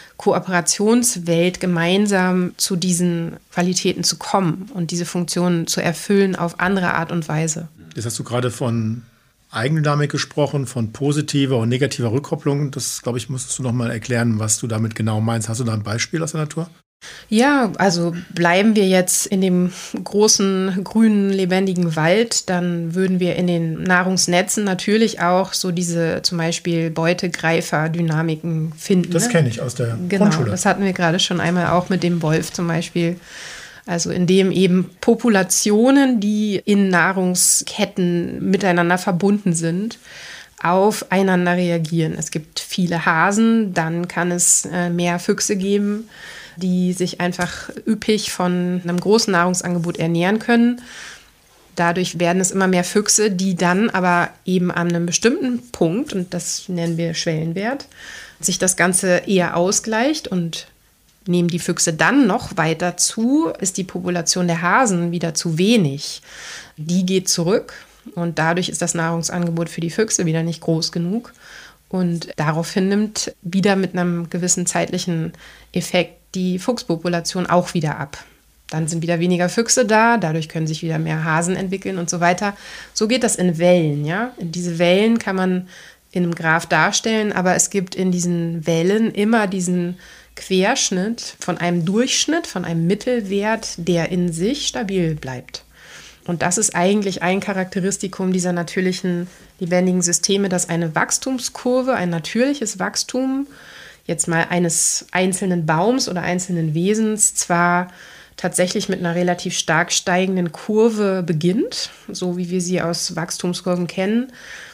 Kooperationswelt gemeinsam zu diesen Qualitäten zu kommen und diese Funktionen zu erfüllen auf andere Art und Weise. Jetzt hast du gerade von Eigendynamik gesprochen, von positiver und negativer Rückkopplung. Das, glaube ich, musstest du noch mal erklären, was du damit genau meinst. Hast du da ein Beispiel aus der Natur? Ja, also bleiben wir jetzt in dem großen, grünen, lebendigen Wald, dann würden wir in den Nahrungsnetzen natürlich auch so diese zum Beispiel Beutegreifer-Dynamiken finden. Das kenne ich aus der Grundschule. Genau, das hatten wir gerade schon einmal auch mit dem Wolf zum Beispiel. Also indem eben Populationen, die in Nahrungsketten miteinander verbunden sind, aufeinander reagieren. Es gibt viele Hasen, dann kann es mehr Füchse geben, die sich einfach üppig von einem großen Nahrungsangebot ernähren können. Dadurch werden es immer mehr Füchse, die dann aber eben an einem bestimmten Punkt, und das nennen wir Schwellenwert, sich das Ganze eher ausgleicht. Und nehmen die Füchse dann noch weiter zu, ist die Population der Hasen wieder zu wenig. Die geht zurück und dadurch ist das Nahrungsangebot für die Füchse wieder nicht groß genug. Und daraufhin nimmt wieder mit einem gewissen zeitlichen Effekt die Fuchspopulation auch wieder ab. Dann sind wieder weniger Füchse da, dadurch können sich wieder mehr Hasen entwickeln und so weiter. So geht das in Wellen, ja. Diese Wellen kann man in einem Graph darstellen, aber es gibt in diesen Wellen immer diesen Querschnitt von einem Durchschnitt, von einem Mittelwert, der in sich stabil bleibt. Und das ist eigentlich ein Charakteristikum dieser natürlichen, lebendigen Systeme, dass eine Wachstumskurve, ein natürliches Wachstum, jetzt mal eines einzelnen Baums oder einzelnen Wesens, zwar tatsächlich mit einer relativ stark steigenden Kurve beginnt, so wie wir sie aus Wachstumskurven kennen,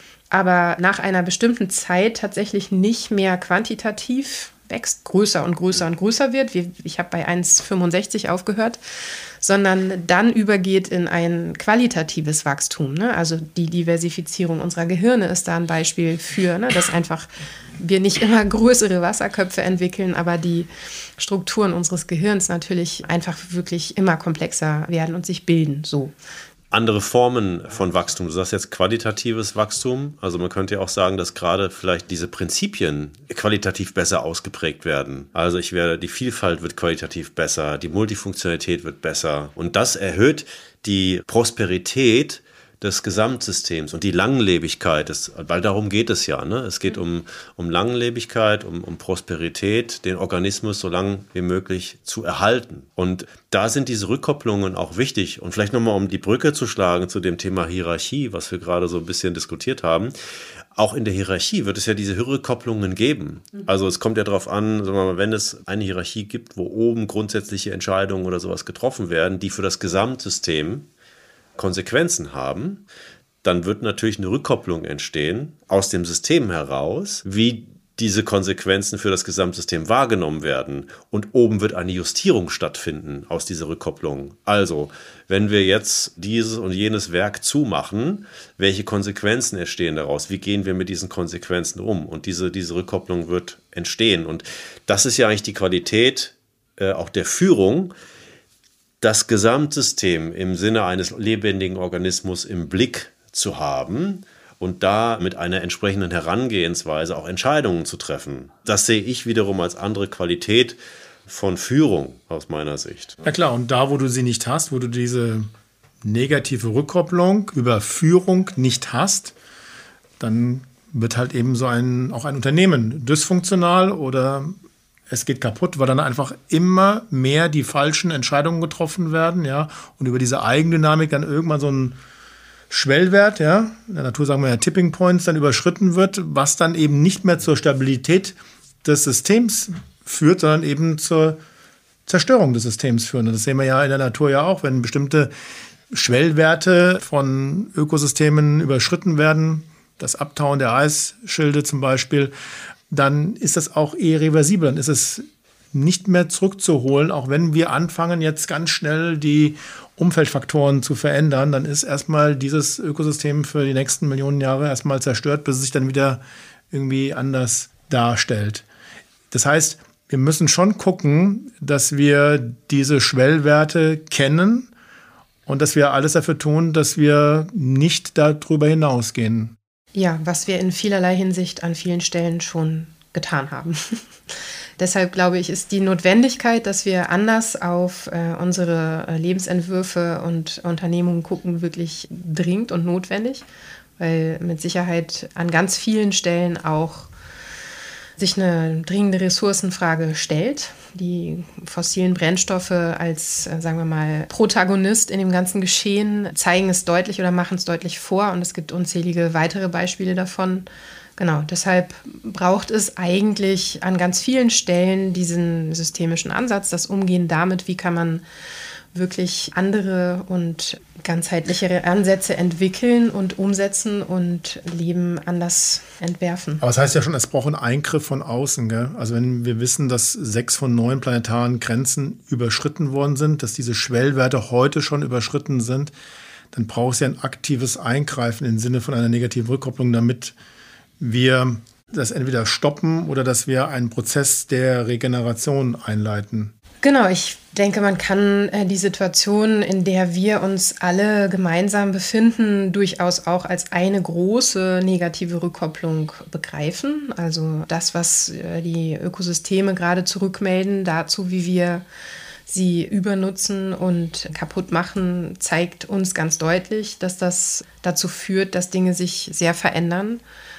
aber nach einer bestimmten Zeit tatsächlich nicht mehr quantitativ wächst, größer und größer und größer wird. Ich habe bei 1,65 aufgehört, sondern dann übergeht in ein qualitatives Wachstum. Ne? Also die Diversifizierung unserer Gehirne ist da ein Beispiel für, dass einfach wir nicht immer größere Wasserköpfe entwickeln, aber die Strukturen unseres Gehirns natürlich einfach wirklich immer komplexer werden und sich bilden. So. Andere Formen von Wachstum. Du sagst jetzt qualitatives Wachstum. Also man könnte ja auch sagen, dass gerade vielleicht diese Prinzipien qualitativ besser ausgeprägt werden. Also die Vielfalt wird qualitativ besser, die Multifunktionalität wird besser. Und das erhöht die Prosperität des Gesamtsystems und die Langlebigkeit, weil darum geht es ja. Ne? Es geht um Langlebigkeit, um Prosperität, den Organismus so lang wie möglich zu erhalten. Und da sind diese Rückkopplungen auch wichtig. Und vielleicht nochmal, um die Brücke zu schlagen zu dem Thema Hierarchie, was wir gerade so ein bisschen diskutiert haben. Auch in der Hierarchie wird es ja diese Rückkopplungen geben. Also es kommt ja darauf an, sagen wir mal, wenn es eine Hierarchie gibt, wo oben grundsätzliche Entscheidungen oder sowas getroffen werden, die für das Gesamtsystem Konsequenzen haben, dann wird natürlich eine Rückkopplung entstehen aus dem System heraus, wie diese Konsequenzen für das Gesamtsystem wahrgenommen werden. Und oben wird eine Justierung stattfinden aus dieser Rückkopplung. Also, wenn wir jetzt dieses und jenes Werk zumachen, welche Konsequenzen entstehen daraus? Wie gehen wir mit diesen Konsequenzen um? Und diese Rückkopplung wird entstehen. Und das ist ja eigentlich die Qualität auch der Führung, das Gesamtsystem im Sinne eines lebendigen Organismus im Blick zu haben und da mit einer entsprechenden Herangehensweise auch Entscheidungen zu treffen. Das sehe ich wiederum als andere Qualität von Führung aus meiner Sicht. Ja klar, und da, wo du sie nicht hast, wo du diese negative Rückkopplung über Führung nicht hast, dann wird halt eben auch ein Unternehmen dysfunktional oder es geht kaputt, weil dann einfach immer mehr die falschen Entscheidungen getroffen werden, ja, und über diese Eigendynamik dann irgendwann so ein Schwellwert, ja, in der Natur sagen wir ja Tipping Points, dann überschritten wird, was dann eben nicht mehr zur Stabilität des Systems führt, sondern eben zur Zerstörung des Systems führen. Und das sehen wir ja in der Natur ja auch, wenn bestimmte Schwellwerte von Ökosystemen überschritten werden, das Abtauen der Eisschilde zum Beispiel, dann ist das auch irreversibel, dann ist es nicht mehr zurückzuholen, auch wenn wir anfangen, jetzt ganz schnell die Umfeldfaktoren zu verändern, dann ist erstmal dieses Ökosystem für die nächsten Millionen Jahre erstmal zerstört, bis es sich dann wieder irgendwie anders darstellt. Das heißt, wir müssen schon gucken, dass wir diese Schwellwerte kennen und dass wir alles dafür tun, dass wir nicht darüber hinausgehen. Ja, was wir in vielerlei Hinsicht an vielen Stellen schon getan haben. Deshalb glaube ich, ist die Notwendigkeit, dass wir anders auf unsere Lebensentwürfe und Unternehmungen gucken, wirklich dringend und notwendig, weil mit Sicherheit an ganz vielen Stellen auch sich eine dringende Ressourcenfrage stellt. Die fossilen Brennstoffe als, sagen wir mal, Protagonist in dem ganzen Geschehen zeigen es deutlich oder machen es deutlich vor und es gibt unzählige weitere Beispiele davon. Genau, deshalb braucht es eigentlich an ganz vielen Stellen diesen systemischen Ansatz, das Umgehen damit, wie kann man wirklich andere und ganzheitlichere Ansätze entwickeln und umsetzen und Leben anders entwerfen. Aber es heißt ja schon, es braucht einen Eingriff von außen, gell? Also wenn wir wissen, dass 6 von 9 planetaren Grenzen überschritten worden sind, dass diese Schwellwerte heute schon überschritten sind, dann braucht es ja ein aktives Eingreifen im Sinne von einer negativen Rückkopplung, damit wir das entweder stoppen oder dass wir einen Prozess der Regeneration einleiten. Genau, ich denke, man kann die Situation, in der wir uns alle gemeinsam befinden, durchaus auch als eine große negative Rückkopplung begreifen. Also das, was die Ökosysteme gerade zurückmelden, dazu, wie wir sie übernutzen und kaputt machen, zeigt uns ganz deutlich, dass das dazu führt, dass Dinge sich sehr verändern.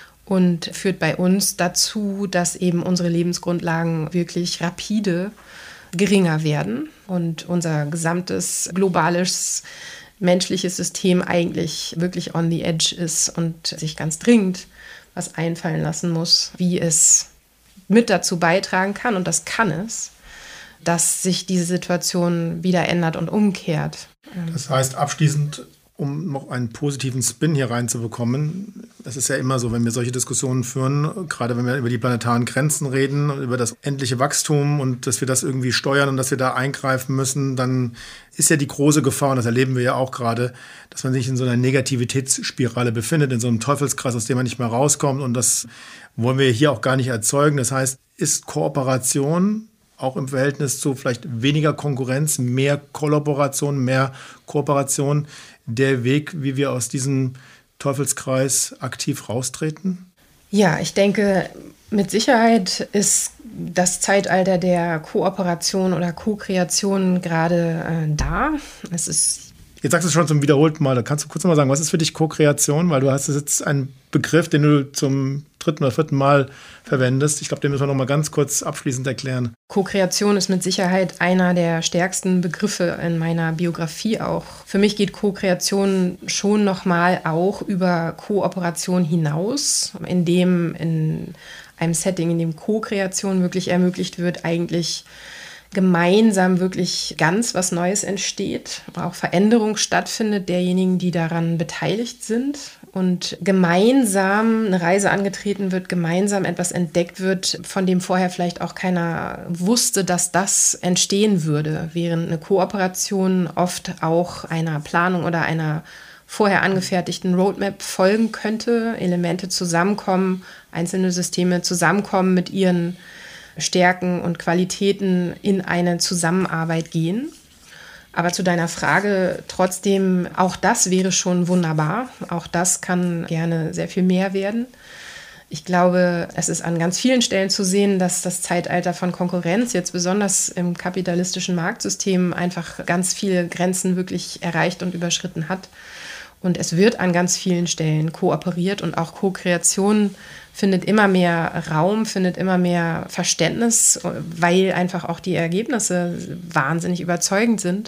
Und führt bei uns dazu, dass eben unsere Lebensgrundlagen wirklich rapide geringer werden und unser gesamtes globales menschliches System eigentlich wirklich on the edge ist und sich ganz dringend was einfallen lassen muss, wie es mit dazu beitragen kann, und das kann es, dass sich diese Situation wieder ändert und umkehrt. Das heißt, abschließend, um noch einen positiven Spin hier reinzubekommen, das ist ja immer so, wenn wir solche Diskussionen führen, gerade wenn wir über die planetaren Grenzen reden und über das endliche Wachstum und dass wir das irgendwie steuern und dass wir da eingreifen müssen, dann ist ja die große Gefahr, und das erleben wir ja auch gerade, dass man sich in so einer Negativitätsspirale befindet, in so einem Teufelskreis, aus dem man nicht mehr rauskommt, und das wollen wir hier auch gar nicht erzeugen. Das heißt, ist Kooperation auch im Verhältnis zu vielleicht weniger Konkurrenz, mehr Kollaboration, mehr Kooperation der Weg, wie wir aus diesem Teufelskreis aktiv raustreten? Ja, ich denke, mit Sicherheit ist das Zeitalter der Kooperation oder Co-Kreation gerade da. Es ist Jetzt sagst du es schon zum wiederholten Mal. Da kannst du kurz noch mal sagen, was ist für dich Co-Kreation? Weil du hast jetzt einen Begriff, den du zum 3. oder 4. Mal verwendest. Ich glaube, den müssen wir noch mal ganz kurz abschließend erklären. Co-Kreation ist mit Sicherheit einer der stärksten Begriffe in meiner Biografie auch. Für mich geht Co-Kreation schon noch mal auch über Kooperation hinaus, in einem Setting, in dem Co-Kreation wirklich ermöglicht wird, eigentlich gemeinsam wirklich ganz was Neues entsteht, auch Veränderung stattfindet derjenigen, die daran beteiligt sind. und gemeinsam eine Reise angetreten wird, gemeinsam etwas entdeckt wird, von dem vorher vielleicht auch keiner wusste, dass das entstehen würde, während eine Kooperation oft auch einer Planung oder einer vorher angefertigten Roadmap folgen könnte, Elemente zusammenkommen, einzelne Systeme zusammenkommen, mit ihren Stärken und Qualitäten in eine Zusammenarbeit gehen. Aber zu deiner Frage, trotzdem, auch das wäre schon wunderbar. Auch das kann gerne sehr viel mehr werden. Ich glaube, es ist an ganz vielen Stellen zu sehen, dass das Zeitalter von Konkurrenz jetzt besonders im kapitalistischen Marktsystem einfach ganz viele Grenzen wirklich erreicht und überschritten hat. Und es wird an ganz vielen Stellen kooperiert und auch Co-Kreation findet immer mehr Raum, findet immer mehr Verständnis, weil einfach auch die Ergebnisse wahnsinnig überzeugend sind.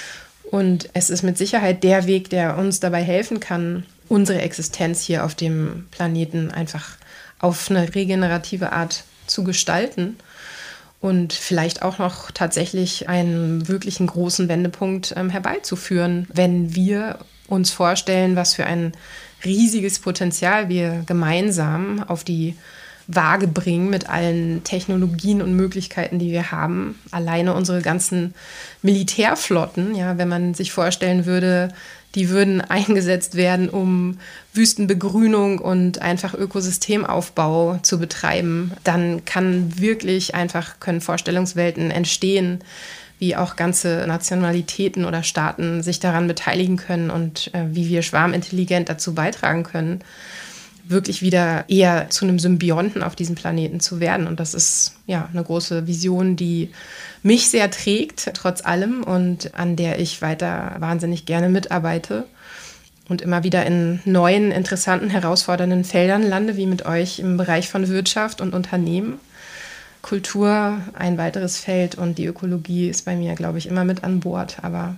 Und es ist mit Sicherheit der Weg, der uns dabei helfen kann, unsere Existenz hier auf dem Planeten einfach auf eine regenerative Art zu gestalten und vielleicht auch noch tatsächlich einen wirklichen großen Wendepunkt herbeizuführen, wenn wir uns vorstellen, was für ein riesiges Potenzial wir gemeinsam auf die Waage bringen mit allen Technologien und Möglichkeiten, die wir haben. Alleine unsere ganzen Militärflotten, ja, wenn man sich vorstellen würde, die würden eingesetzt werden, um Wüstenbegrünung und einfach Ökosystemaufbau zu betreiben, dann können Vorstellungswelten entstehen, wie auch ganze Nationalitäten oder Staaten sich daran beteiligen können und wie wir schwarmintelligent dazu beitragen können, wirklich wieder eher zu einem Symbionten auf diesem Planeten zu werden. Und das ist ja eine große Vision, die mich sehr trägt, trotz allem, und an der ich weiter wahnsinnig gerne mitarbeite und immer wieder in neuen, interessanten, herausfordernden Feldern lande, wie mit euch im Bereich von Wirtschaft und Unternehmen. Kultur, ein weiteres Feld, und die Ökologie ist bei mir, glaube ich, immer mit an Bord. Aber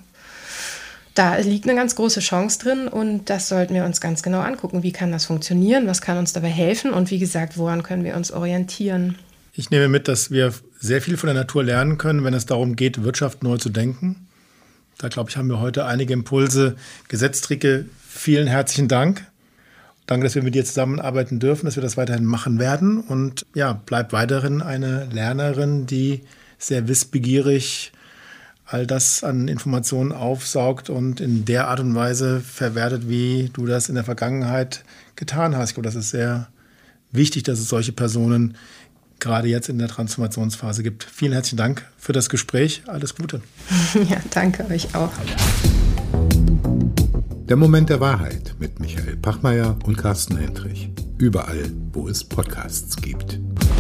da liegt eine ganz große Chance drin und das sollten wir uns ganz genau angucken. Wie kann das funktionieren? Was kann uns dabei helfen? Und wie gesagt, woran können wir uns orientieren? Ich nehme mit, dass wir sehr viel von der Natur lernen können, wenn es darum geht, Wirtschaft neu zu denken. Da, glaube ich, haben wir heute einige Impulse gesetzt. Rike, vielen herzlichen Dank. Danke, dass wir mit dir zusammenarbeiten dürfen, dass wir das weiterhin machen werden. Und ja, bleib weiterhin eine Lernerin, die sehr wissbegierig all das an Informationen aufsaugt und in der Art und Weise verwertet, wie du das in der Vergangenheit getan hast. Ich glaube, das ist sehr wichtig, dass es solche Personen gerade jetzt in der Transformationsphase gibt. Vielen herzlichen Dank für das Gespräch. Alles Gute. Ja, danke euch auch. Der Moment der Wahrheit mit Michael Pachmeier und Carsten Hendrich. Überall, wo es Podcasts gibt.